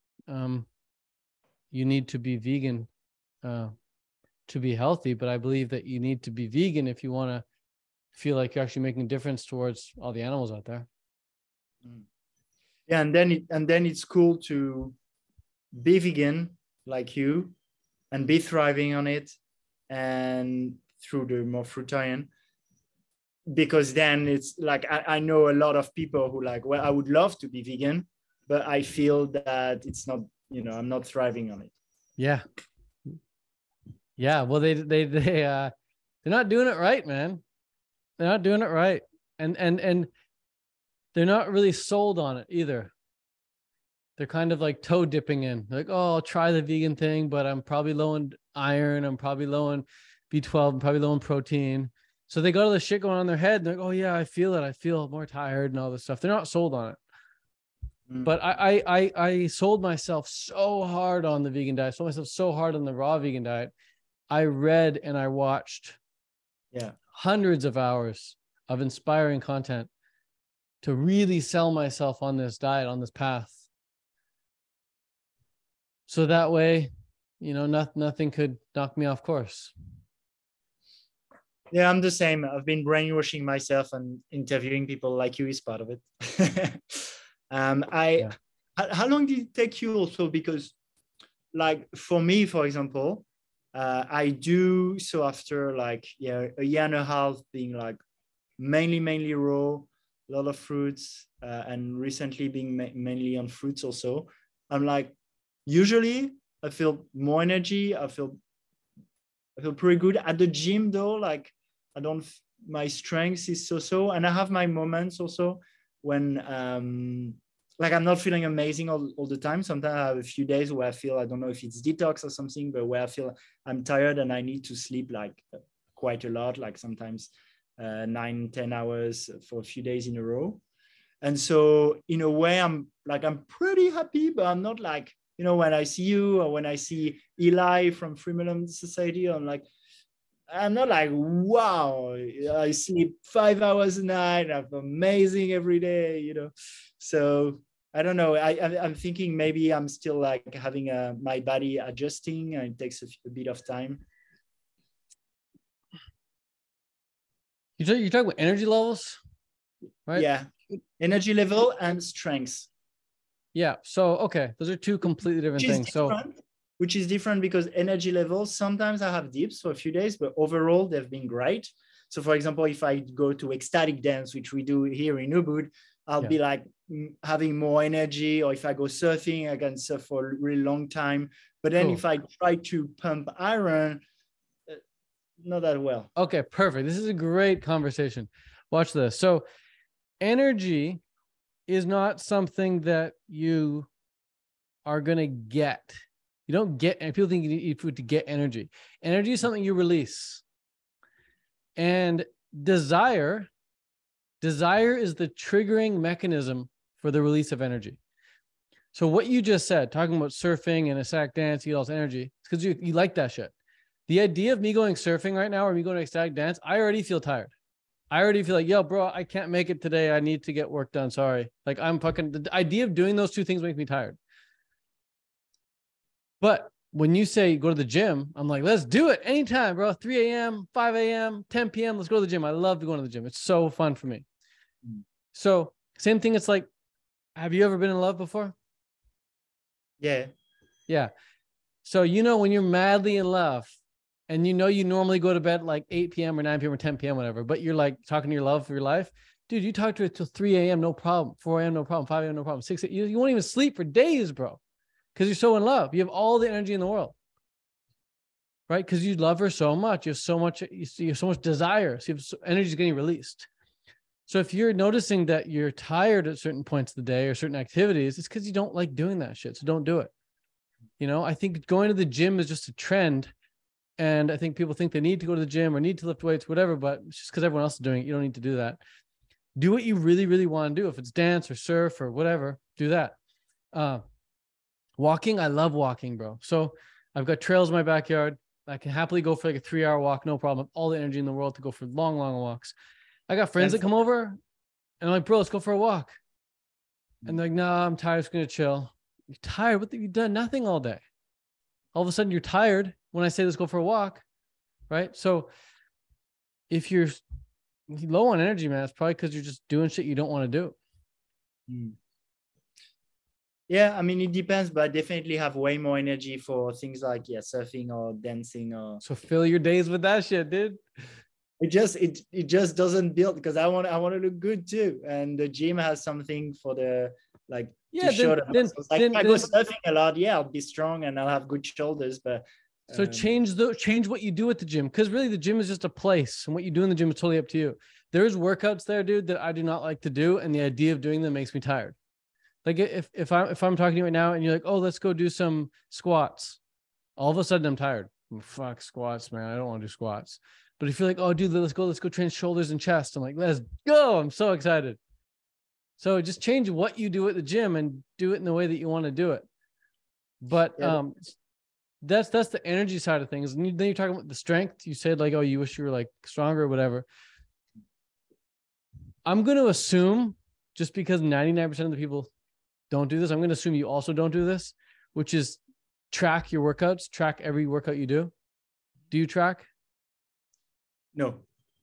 you need to be vegan to be healthy, but I believe that you need to be vegan if you want to feel like you're actually making a difference towards all the animals out there. Yeah, and then it's cool to be vegan like you and be thriving on it, and through the more fruitarian, because then it's like I know a lot of people who like, well, I would love to be vegan, but I feel that it's not, I'm not thriving on it. Yeah. Yeah. Well, they're not doing it right, man. They're not doing it right. And they're not really sold on it either. They're kind of like toe dipping in, like, oh, I'll try the vegan thing, but I'm probably low in iron. I'm probably low in B12. I'm probably low in protein. So they got all this shit going on in their head. And they're like, oh yeah, I feel it. I feel more tired and all this stuff. They're not sold on it. But I sold myself so hard on the vegan diet. Sold myself so hard on the raw vegan diet. I read and I watched hundreds of hours of inspiring content to really sell myself on this diet, on this path. So that way, nothing could knock me off course. Yeah, I'm the same. I've been brainwashing myself, and interviewing people like you is part of it. How long did it take you also? Because like for me, for example, I do so after like a year and a half being like mainly raw, a lot of fruits, and recently being mainly on fruits also. I'm like, usually I feel more energy. I feel pretty good at the gym though. Like my strength is so, and I have my moments also when like I'm not feeling amazing all the time. Sometimes I have a few days where I feel, I don't know if it's detox or something, but where I feel I'm tired and I need to sleep like quite a lot, like sometimes 9-10 hours for a few days in a row. And so in a way, I'm pretty happy, but I'm not like, when I see you or when I see Eli from Free Melon Society, I'm not like, wow, I sleep 5 hours a night, I'm amazing every day, So I don't know. I'm thinking maybe I'm still like having my body adjusting, and it takes a bit of time. You're talking about energy levels, right? Yeah, energy level and strength. Yeah. So, okay. Those are two completely different things. Which is different because energy levels, sometimes I have dips for a few days, but overall they've been great. So for example, if I go to ecstatic dance, which we do here in Ubud, I'll be like having more energy, or if I go surfing, I can surf for a really long time. But then if I try to pump iron, not that well. Okay, perfect. This is a great conversation. Watch this. So energy is not something that you are going to get. You don't get, and people think you eat food to get energy. Energy is something you release. And desire is the triggering mechanism for the release of energy. So what you just said, talking about surfing and a ecstatic dance, you get all this energy, it's because you like that shit. The idea of me going surfing right now or me going to ecstatic dance, I already feel tired. I already feel like, yo, bro, I can't make it today. I need to get work done. Sorry. Like the idea of doing those two things makes me tired. But when you say go to the gym, I'm like, let's do it anytime, bro. 3 a.m., 5 a.m., 10 p.m. Let's go to the gym. I love going to the gym. It's so fun for me. So same thing. It's like, have you ever been in love before? Yeah. Yeah. So, when you're madly in love and you normally go to bed like 8 p.m. or 9 p.m. or 10 p.m., whatever, but you're like talking to your love for your life. Dude, you talk to it till 3 a.m. No problem. 4 a.m. No problem. 5 a.m. No problem. 6 a.m. You won't even sleep for days, bro. Because you're so in love. You have all the energy in the world. Right? Because you love her so much. You have so much desire. So energy is getting released. So if you're noticing that you're tired at certain points of the day or certain activities, it's because you don't like doing that shit. So don't do it. I think going to the gym is just a trend. And I think people think they need to go to the gym or need to lift weights, whatever, but it's just because everyone else is doing it. You don't need to do that. Do what you really, really want to do. If it's dance or surf or whatever, do that. Walking, I love walking, bro. So I've got trails in my backyard. I can happily go for like a 3-hour walk, no problem. All the energy in the world to go for long, long walks. I got friends that come over and I'm like, bro, let's go for a walk. And they're like, no, I'm tired. I'm just going to chill. You're tired? What have you done? Nothing all day. All of a sudden you're tired when I say, let's go for a walk. Right. So if you're low on energy, man, it's probably because you're just doing shit you don't want to do. Yeah, I mean, it depends, but I definitely have way more energy for things like surfing or dancing. So fill your days with that shit, dude. it just doesn't build, because I want to look good too, and the gym has something for the, like, Yeah, to show the muscles. Like if I go then surfing a lot, yeah, I'll be strong and I'll have good shoulders, but so change what you do at the gym, because really the gym is just a place, and what you do in the gym is totally up to you. There's workouts there, dude, that I do not like to do, and the idea of doing them makes me tired. Like if I'm talking to you right now and you're like, oh, let's go do some squats, all of a sudden I'm tired. Fuck squats, man. I don't want to do squats. But if you're like, oh, dude, let's go train shoulders and chest, I'm like, let's go. I'm so excited. So just change what you do at the gym and do it in the way that you want to do it. But that's the energy side of things. And then you're talking about the strength. You said like, oh, you wish you were like stronger or whatever. I'm going to assume, just because 99% of the people don't do this, I'm going to assume you also don't do this, which is track your workouts, track every workout you do. Do you track? No.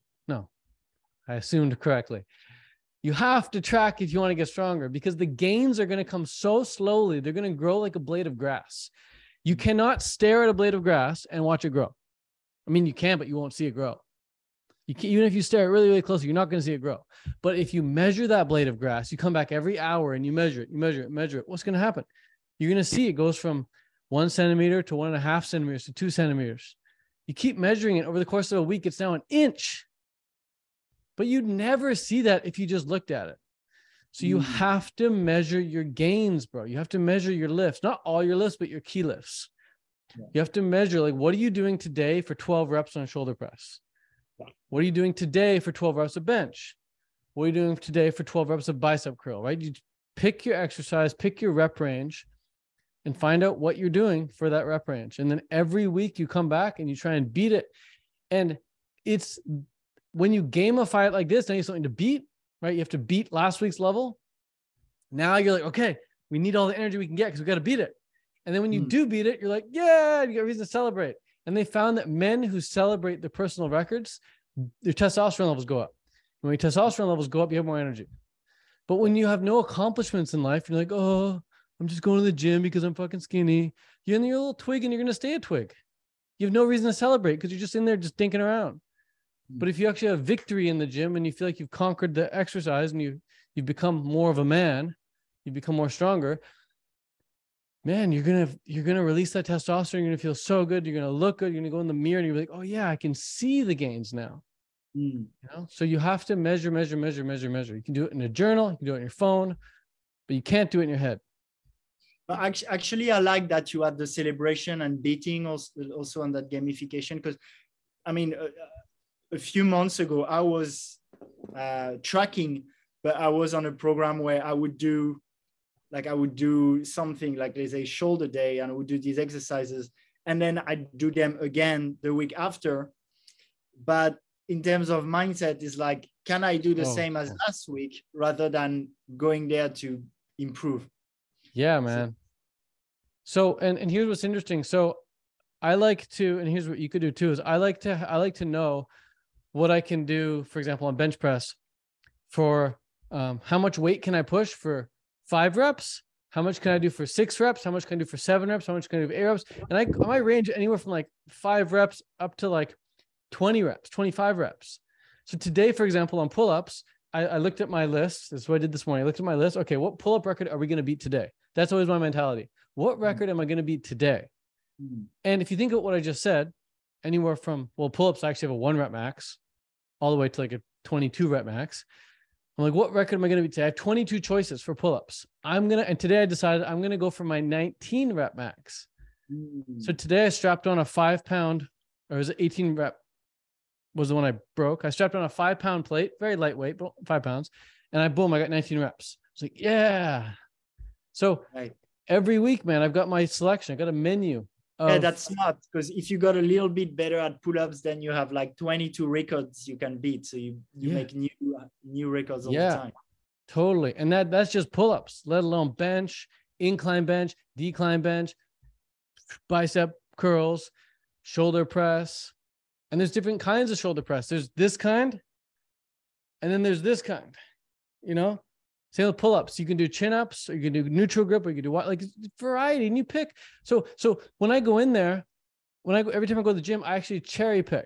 I assumed correctly. You have to track if you want to get stronger, because the gains are going to come so slowly. They're going to grow like a blade of grass. You cannot stare at a blade of grass and watch it grow. I mean, you can, but you won't see it grow. You can, even if you stare really, really closely, you're not going to see it grow. But if you measure that blade of grass, you come back every hour and you measure it. What's going to happen? You're going to see it goes from 1 centimeter to 1.5 centimeters to 2 centimeters. You keep measuring it over the course of a week. It's now an inch. But you'd never see that if you just looked at it. So you have to measure your gains, bro. You have to measure your lifts, not all your lifts, but your key lifts. Yeah. You have to measure, like, what are you doing today for 12 reps on a shoulder press? Yeah. What are you doing today for 12 reps of bench? What are you doing today for 12 reps of bicep curl, right? You pick your exercise, pick your rep range, and find out what you're doing for that rep range. And then every week you come back and you try and beat it. And it's when you gamify it like this, now you have something to beat, right? You have to beat last week's level. Now you're like, okay, we need all the energy we can get because we got to beat it. And then when you do beat it, you're like, yeah, you got reason to celebrate. And they found that men who celebrate their personal records, their testosterone levels go up. When your testosterone levels go up, you have more energy. But when you have no accomplishments in life, you're like, oh, I'm just going to the gym because I'm fucking skinny. You're in your little twig and you're going to stay a twig. You have no reason to celebrate because you're just in there just dinking around. But if you actually have victory in the gym and you feel like you've conquered the exercise and you've become more of a man, you become more stronger, man, you're gonna release that testosterone. You're gonna feel so good. You're gonna look good. You're gonna go in the mirror and you're like, oh yeah, I can see the gains now. You know, so you have to measure. You can do it in a journal. You can do it on your phone, but you can't do it in your head. But actually, I like that you had the celebration and beating also on that gamification, because, I mean, a few months ago, I was tracking, but I was on a program where I would do something like, let's say, shoulder day, and I would do these exercises, and then I do them again the week after. But in terms of mindset, is like, can I do the same as last week rather than going there to improve? Yeah, man. So, and here's what's interesting. So I like to, and here's what you could do too, is I like to know what I can do, for example, on bench press for how much weight can I push for 5 reps? How much can I do for 6 reps? How much can I do for 7 reps? How much can I do for 8 reps? And I might range anywhere from like 5 reps up to like 20 reps, 25 reps. So today, for example, on pull-ups, I looked at my list. That's what I did this morning. I looked at my list. Okay, what pull-up record are we going to beat today? That's always my mentality. What record am I going to beat today? And if you think of what I just said, anywhere from, well, pull-ups, I actually have a 1 rep max all the way to like a 22 rep max. I'm like, what record am I going to be today? I have 22 choices for pull-ups. And today I decided I'm going to go for my 19 rep max. So today I strapped on a 5 pound, or was it 18 rep was the one I broke. I strapped on a 5 pound plate, very lightweight, but 5 pounds. And I got 19 reps. I was like, yeah. So every week, man, I've got my selection. I got a menu. Yeah, that's smart, because if you got a little bit better at pull-ups, then you have like 22 records you can beat. So you make new records all the time. Totally. And that's just pull-ups, let alone bench, incline bench, decline bench, bicep curls, shoulder press. And there's different kinds of shoulder press. There's this kind, and then there's this kind, you know? Same with pull-ups. You can do chin-ups, or you can do neutral grip, or you can do what, like variety, and you pick. So when I go in there, every time I go to the gym, I actually cherry pick.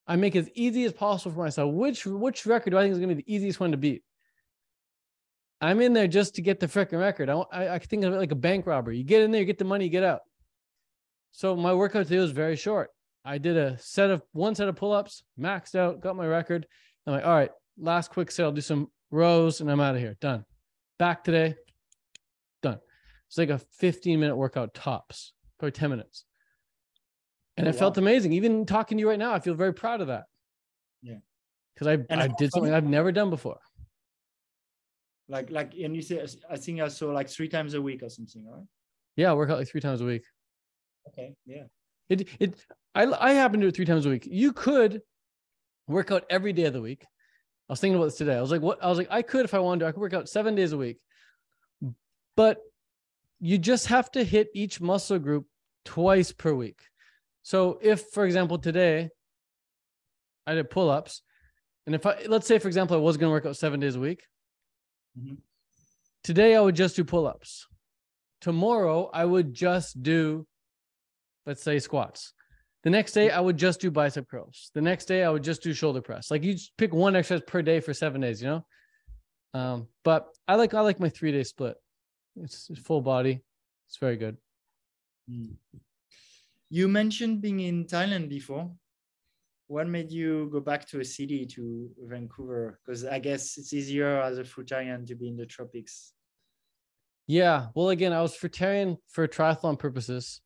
I make as easy as possible for myself. Which record do I think is going to be the easiest one to beat? I'm in there just to get the freaking record. I think of it like a bank robbery. You get in there, you get the money, you get out. So my workout today was very short. I did one set of pull-ups, maxed out, got my record. I'm like, all right, last quick set. I'll do some rows and I'm out of here. Done. Back today. Done. It's like a 15-minute workout tops, probably 10 minutes. And it felt amazing. Even talking to you right now, I feel very proud of that. Yeah. Because I did something I've never done before. Like, and you say, I think I saw like 3 times a week or something, right? Yeah, I work out like 3 times a week. Okay. Yeah. I happen to do it 3 times a week. You could work out every day of the week. I was thinking about this today. I was like, I could, if I wanted to, I could work out 7 days a week, but you just have to hit each muscle group twice per week. So if, for example, today I did pull-ups, and let's say, for example, I was going to work out 7 days a week. Mm-hmm. Today I would just do pull-ups. Tomorrow I would just do, let's say, squats. The next day I would just do bicep curls. The next day I would just do shoulder press. Like, you just pick one exercise per day for 7 days, you know? But I like my 3-day split. It's full body. It's very good. You mentioned being in Thailand before. What made you go back to a city, to Vancouver? Because I guess it's easier as a fruitarian to be in the tropics. Yeah. Well, again, I was fruitarian for triathlon purposes.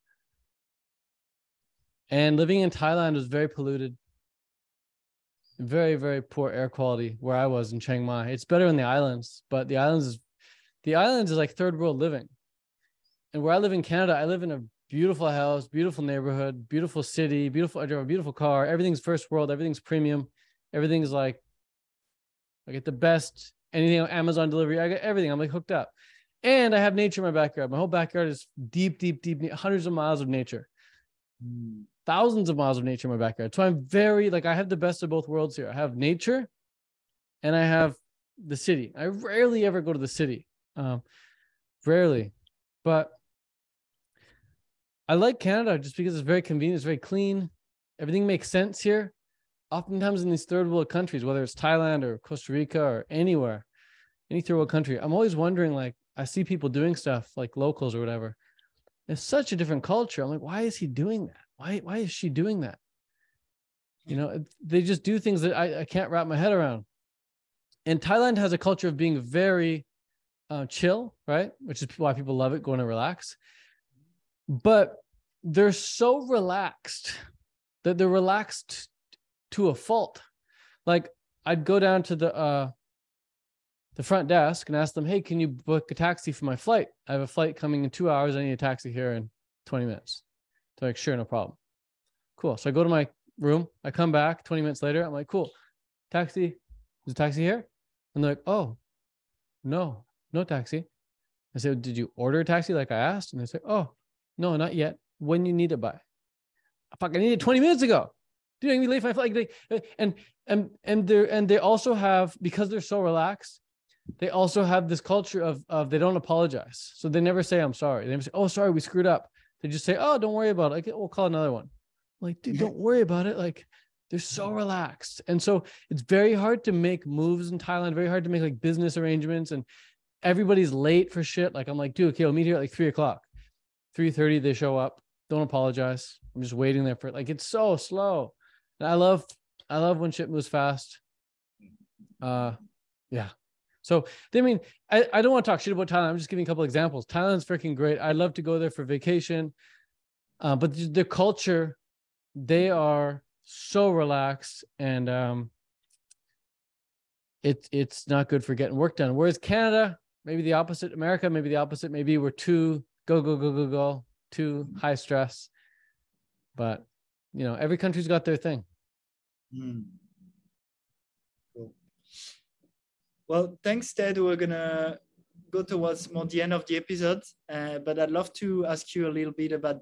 And living in Thailand was very polluted. Very, very poor air quality where I was in Chiang Mai. It's better in the islands, but the islands is like third world living. And where I live in Canada, I live in a beautiful house, beautiful neighborhood, beautiful city, I drive a beautiful car. Everything's first world. Everything's premium. Everything's like, I get the best, anything on Amazon delivery. I get everything. I'm like hooked up. And I have nature in my backyard. My whole backyard is deep, hundreds of miles of nature. Thousands of miles of nature in my backyard. So I'm very, like, I have the best of both worlds here. I have nature and I have the city. I rarely ever go to the city. Rarely. But I like Canada just because it's very convenient, it's very clean. Everything makes sense here. Oftentimes in these third world countries, whether it's Thailand or Costa Rica or anywhere, any third world country, I'm always wondering, like, I see people doing stuff like locals or whatever. It's such a different culture. I'm like, why is he doing that? Why is she doing that? You know, they just do things that I can't wrap my head around. And Thailand has a culture of being very chill, right? Which is why people love it, going to relax. But they're so relaxed that they're relaxed to a fault. Like, I'd go down to the front desk and ask them, hey, can you book a taxi for my flight? I have a flight coming in 2 hours. I need a taxi here in 20 minutes. They're like, sure, no problem. Cool. So I go to my room. I come back 20 minutes later. I'm like, cool. Taxi. Is a taxi here? And they're like, oh, no taxi. I said, did you order a taxi like I asked? And they say, oh, no, not yet. When you need it by? Fuck, I needed 20 minutes ago. Dude, I'm gonna be late for my flight. And they also have, because they're so relaxed, they also have this culture of they don't apologize. So they never say, I'm sorry. They never say, oh, sorry, we screwed up. They just say, oh, don't worry about it. Like, we'll call another one. I'm like, dude, don't worry about it. Like, they're so relaxed. And so it's very hard to make moves in Thailand, very hard to make like business arrangements, and everybody's late for shit. Like, I'm like, dude, okay, we'll meet here at like 3:00. 3:30, they show up. Don't apologize. I'm just waiting there for it. Like, it's so slow. And I love when shit moves fast. Yeah. So, I mean, I don't want to talk shit about Thailand. I'm just giving a couple examples. Thailand's freaking great. I'd love to go there for vacation. But the culture, they are so relaxed, and it's not good for getting work done. Whereas Canada, maybe the opposite. America, maybe the opposite. Maybe we're too go, too high stress. But, you know, every country's got their thing. Cool. Well, thanks, Ted. We're gonna go towards more the end of the episode, but I'd love to ask you a little bit about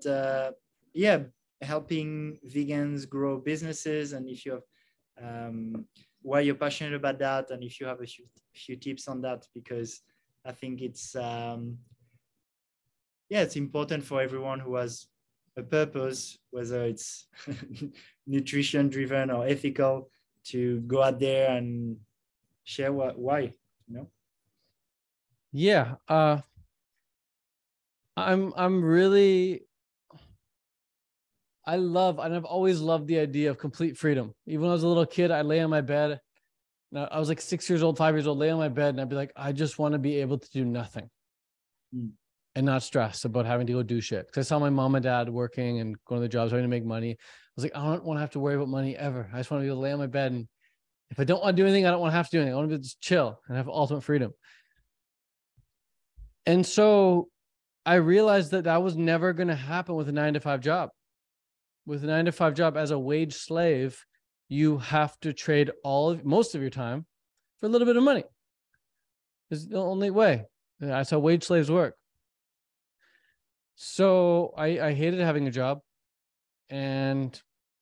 helping vegans grow businesses, and if you have why you're passionate about that, and if you have a few tips on that, because I think it's it's important for everyone who has a purpose, whether it's nutrition driven or ethical, to go out there and share why, you know? Yeah. I'm really, and I've always loved the idea of complete freedom. Even when I was a little kid, I'd lay on my bed. Now, I was like 6 years old, 5 years old, lay on my bed, and I'd be like, I just want to be able to do nothing and not stress about having to go do shit. Because I saw my mom and dad working and going to their jobs, trying to make money. I was like, I don't want to have to worry about money ever. I just want to be able to lay on my bed. And if I don't want to do anything, I don't want to have to do anything. I want to just chill and have ultimate freedom. And so I realized that that was never going to happen with a 9-to-5 job. With a 9-to-5 job as a wage slave, you have to trade most of your time for a little bit of money. It's the only way. That's how wage slaves work. So I hated having a job, and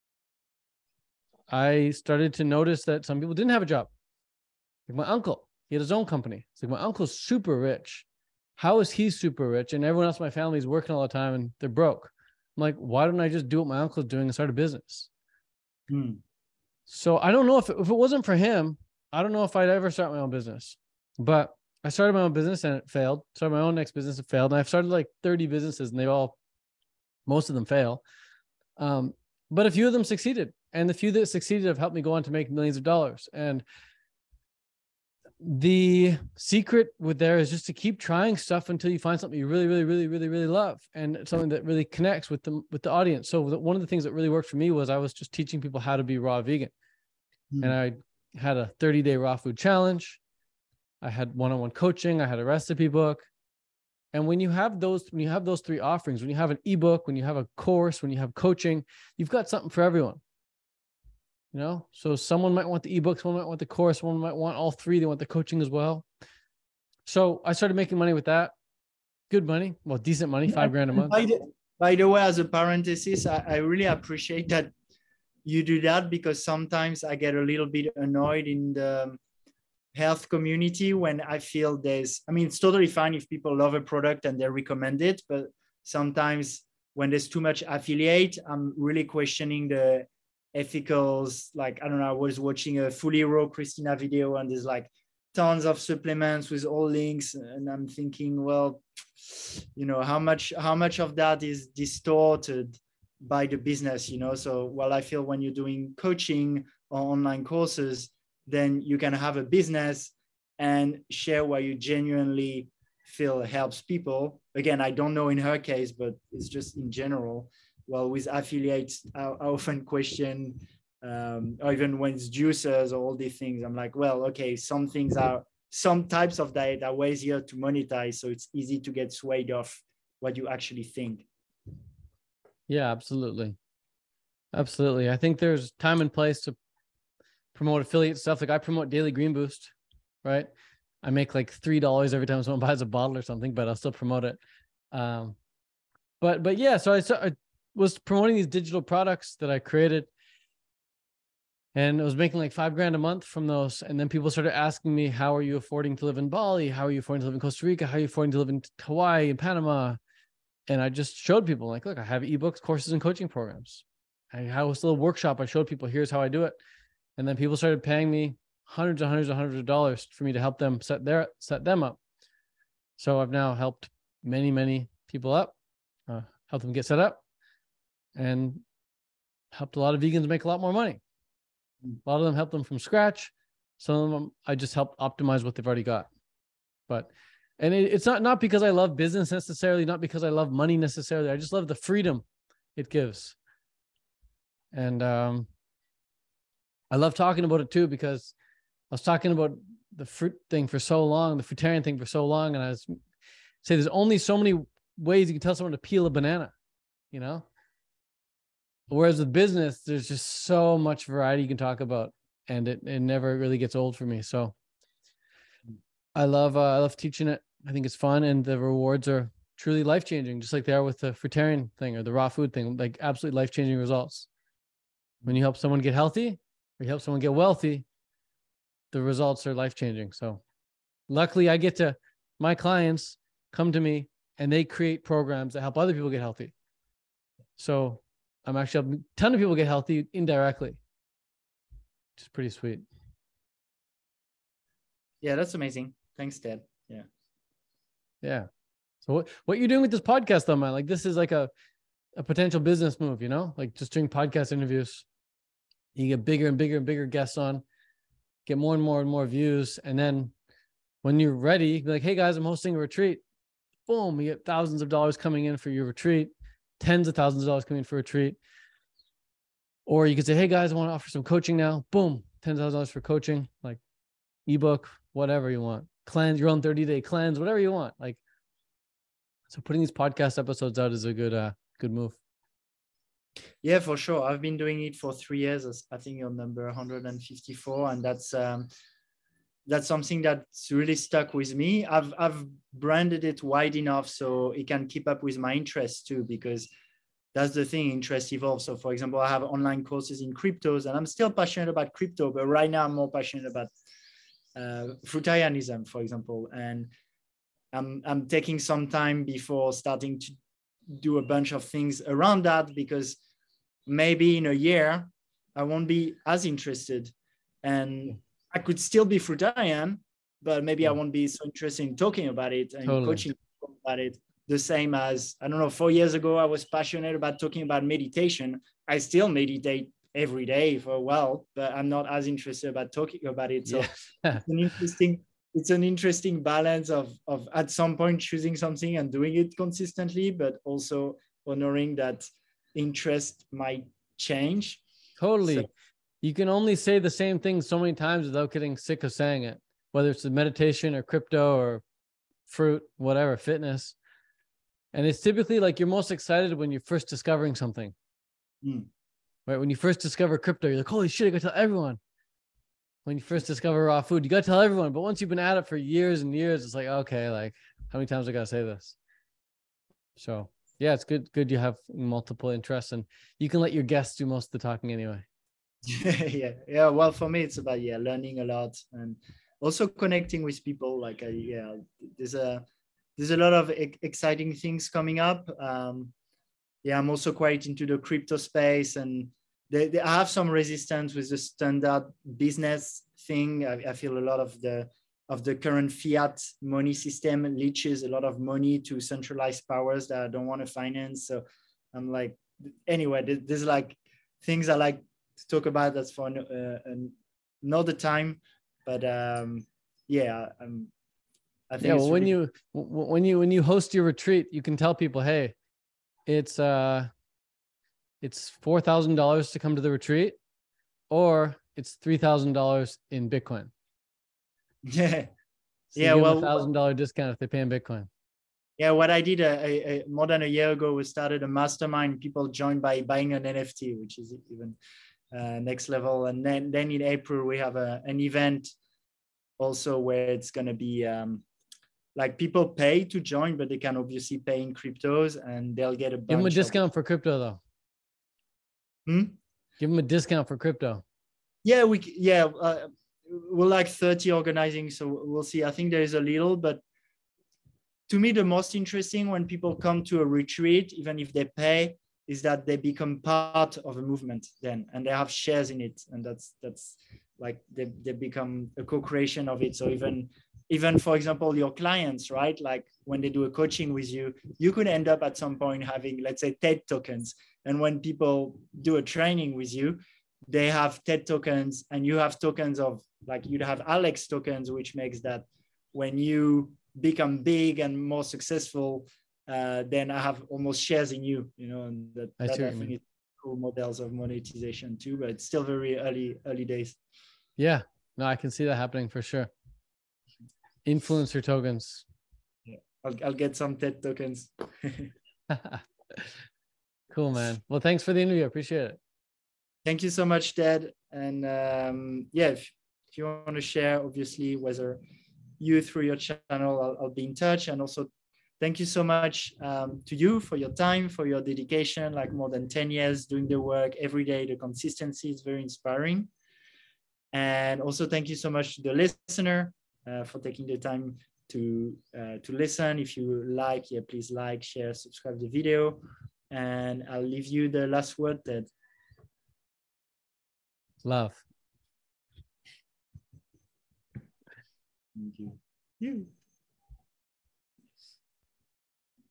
I started to notice that some people didn't have a job. Like my uncle, he had his own company. It's like, my uncle's super rich. How is he super rich? And everyone else in my family is working all the time and they're broke. I'm like, why don't I just do what my uncle's doing and start a business? So I don't know if it wasn't for him, I don't know if I'd ever start my own business. But I started my own business and it failed. Started my own next business, it failed. And I've started like 30 businesses and most of them fail. But a few of them succeeded. And the few that succeeded have helped me go on to make millions of dollars. And the secret with there is just to keep trying stuff until you find something you really, really, really, really, really love, and something that really connects with the audience. So one of the things that really worked for me was I was just teaching people how to be raw vegan. And I had a 30-day raw food challenge. I had one-on-one coaching. I had a recipe book. And when you have those 3 offerings, when you have an ebook, when you have a course, when you have coaching, you've got something for everyone. You know, so someone might want the ebook, someone might want the course, someone might want all 3. They want the coaching as well. So I started making money with that. Good money. Well, decent money, $5,000 a month. By the way, as a parenthesis, I really appreciate that you do that, because sometimes I get a little bit annoyed in the health community when I feel it's totally fine if people love a product and they recommend it, but sometimes when there's too much affiliate, I'm really questioning the ethicals. Like, I don't know, I was watching a Fully Raw Christina video and there's like tons of supplements with all links, and I'm thinking, well, you know, how much of that is distorted by the business, you know? So, well, I feel when you're doing coaching or online courses, then you can have a business and share what you genuinely feel helps people. Again, I don't know in her case, but it's just in general. Well, with affiliates, I often question, or even when it's juicers or all these things, I'm like, well, okay, some types of diet are way easier to monetize, so it's easy to get swayed off what you actually think. Yeah, absolutely. Absolutely. I think there's time and place to promote affiliate stuff. Like I promote Daily Green Boost, right? I make like $3 every time someone buys a bottle or something, but I'll still promote it. But yeah, so I was promoting these digital products that I created, and I was making like $5,000 a month from those. And then people started asking me, how are you affording to live in Bali? How are you affording to live in Costa Rica? How are you affording to live in Hawaii and Panama? And I just showed people like, look, I have ebooks, courses, and coaching programs. I have this little workshop. I showed people, here's how I do it. And then people started paying me hundreds of dollars for me to help them set them up. So I've now helped many, many people up, helped them get set up, and helped a lot of vegans make a lot more money. A lot of them helped them from scratch. Some of them I just helped optimize what they've already got. And it's not because I love business necessarily, not because I love money necessarily. I just love the freedom it gives. And I love talking about it too, because I was talking about the fruit thing for so long, the fruitarian thing for so long. And I was say there's only so many ways you can tell someone to peel a banana, you know? Whereas with business, there's just so much variety you can talk about, and it never really gets old for me. So I love teaching it. I think it's fun, and the rewards are truly life-changing, just like they are with the fruitarian thing or the raw food thing, like absolutely life-changing results. When you help someone get healthy or you help someone get wealthy, the results are life-changing. So luckily my clients come to me and they create programs that help other people get healthy. So I'm actually, a ton of people get healthy indirectly, which is pretty sweet. Yeah, that's amazing. Thanks, Ted. Yeah. Yeah. So what you're doing with this podcast though, man, like this is like a potential business move, you know, like just doing podcast interviews. You get bigger and bigger and bigger guests on, get more and more and more views. And then when you're ready, you can be like, hey guys, I'm hosting a retreat. Boom, you get thousands of dollars coming in for your retreat, tens of thousands of dollars coming in for a retreat. Or you could say, hey guys, I want to offer some coaching now. Boom, $10,000 for coaching, like ebook, whatever you want. Cleanse, your own 30-day cleanse, whatever you want. Like, so putting these podcast episodes out is a good move. Yeah, for sure. I've been doing it for 3 years. I think you're number 154, and that's something that's really stuck with me. I've branded it wide enough so it can keep up with my interests too, because that's the thing, interest evolves. So for example, I have online courses in cryptos, and I'm still passionate about crypto, but right now I'm more passionate about fruitarianism, for example. And I'm taking some time before starting to do a bunch of things around that, because maybe in a year I won't be as interested, and I could still be fruitarian, but maybe I won't be so interested in talking about it and coaching about it. The same as, I don't know, 4 years ago, I was passionate about talking about meditation. I still meditate every day for a while, but I'm not as interested about talking about it. So it's an interesting balance of at some point choosing something and doing it consistently, but also honoring that interest might change. Totally. So, you can only say the same thing so many times without getting sick of saying it, whether it's the meditation or crypto or fruit, whatever, fitness. And it's typically like you're most excited when you're first discovering something. Right? When you first discover crypto, you're like, holy shit, I gotta tell everyone. When you first discover raw food, you gotta tell everyone. But once you've been at it for years and years, it's like, okay, like how many times I gotta say this? So yeah, it's good you have multiple interests, and you can let your guests do most of the talking anyway. yeah. Well, for me, it's about learning a lot and also connecting with people. Like, there's a lot of exciting things coming up. I'm also quite into the crypto space, and they have some resistance with the standard business thing. I feel a lot of the current fiat money system leaches a lot of money to centralized powers that I don't want to finance. So I'm like, anyway, there's like things I like to talk about. That's for another time. But I think well, when you host your retreat, you can tell people, hey, it's $4,000 to come to the retreat, or it's $3,000 in Bitcoin. Yeah. So you give them $1,000 discount if they pay in Bitcoin. Yeah, what I did more than a year ago was started a mastermind. People joined by buying an NFT, which is even next level. And then in April, we have an event also where it's going to be like people pay to join, but they can obviously pay in cryptos, and they'll get a bunch. Give them a discount for crypto though. Give them a discount for crypto. Yeah, we're like 30 organizing, so we'll see. I think there is a little, but to me, the most interesting when people come to a retreat, even if they pay, is that they become part of a movement then, and they have shares in it, and that's like they become a co-creation of it. So even for example, your clients, right? Like when they do a coaching with you, you could end up at some point having, let's say, TED tokens. And when people do a training with you, they have TED tokens, and you have tokens of, like, you'd have Alex tokens, which makes that when you become big and more successful, then I have almost shares in you, and that I think is cool models of monetization too, but it's still very early days. Yeah, no, I can see that happening for sure. Influencer tokens. Yeah, I'll get some TED tokens. Cool, man. Well, thanks for the interview. I appreciate it. Thank you so much, Ted. And if you want to share, obviously, whether you through your channel, I'll be in touch. And also, thank you so much to you for your time, for your dedication, like more than 10 years doing the work every day. The consistency is very inspiring. And also, thank you so much to the listener for taking the time to listen. If you like, please like, share, subscribe the video. And I'll leave you the last word, Ted. Love. Thank you. You.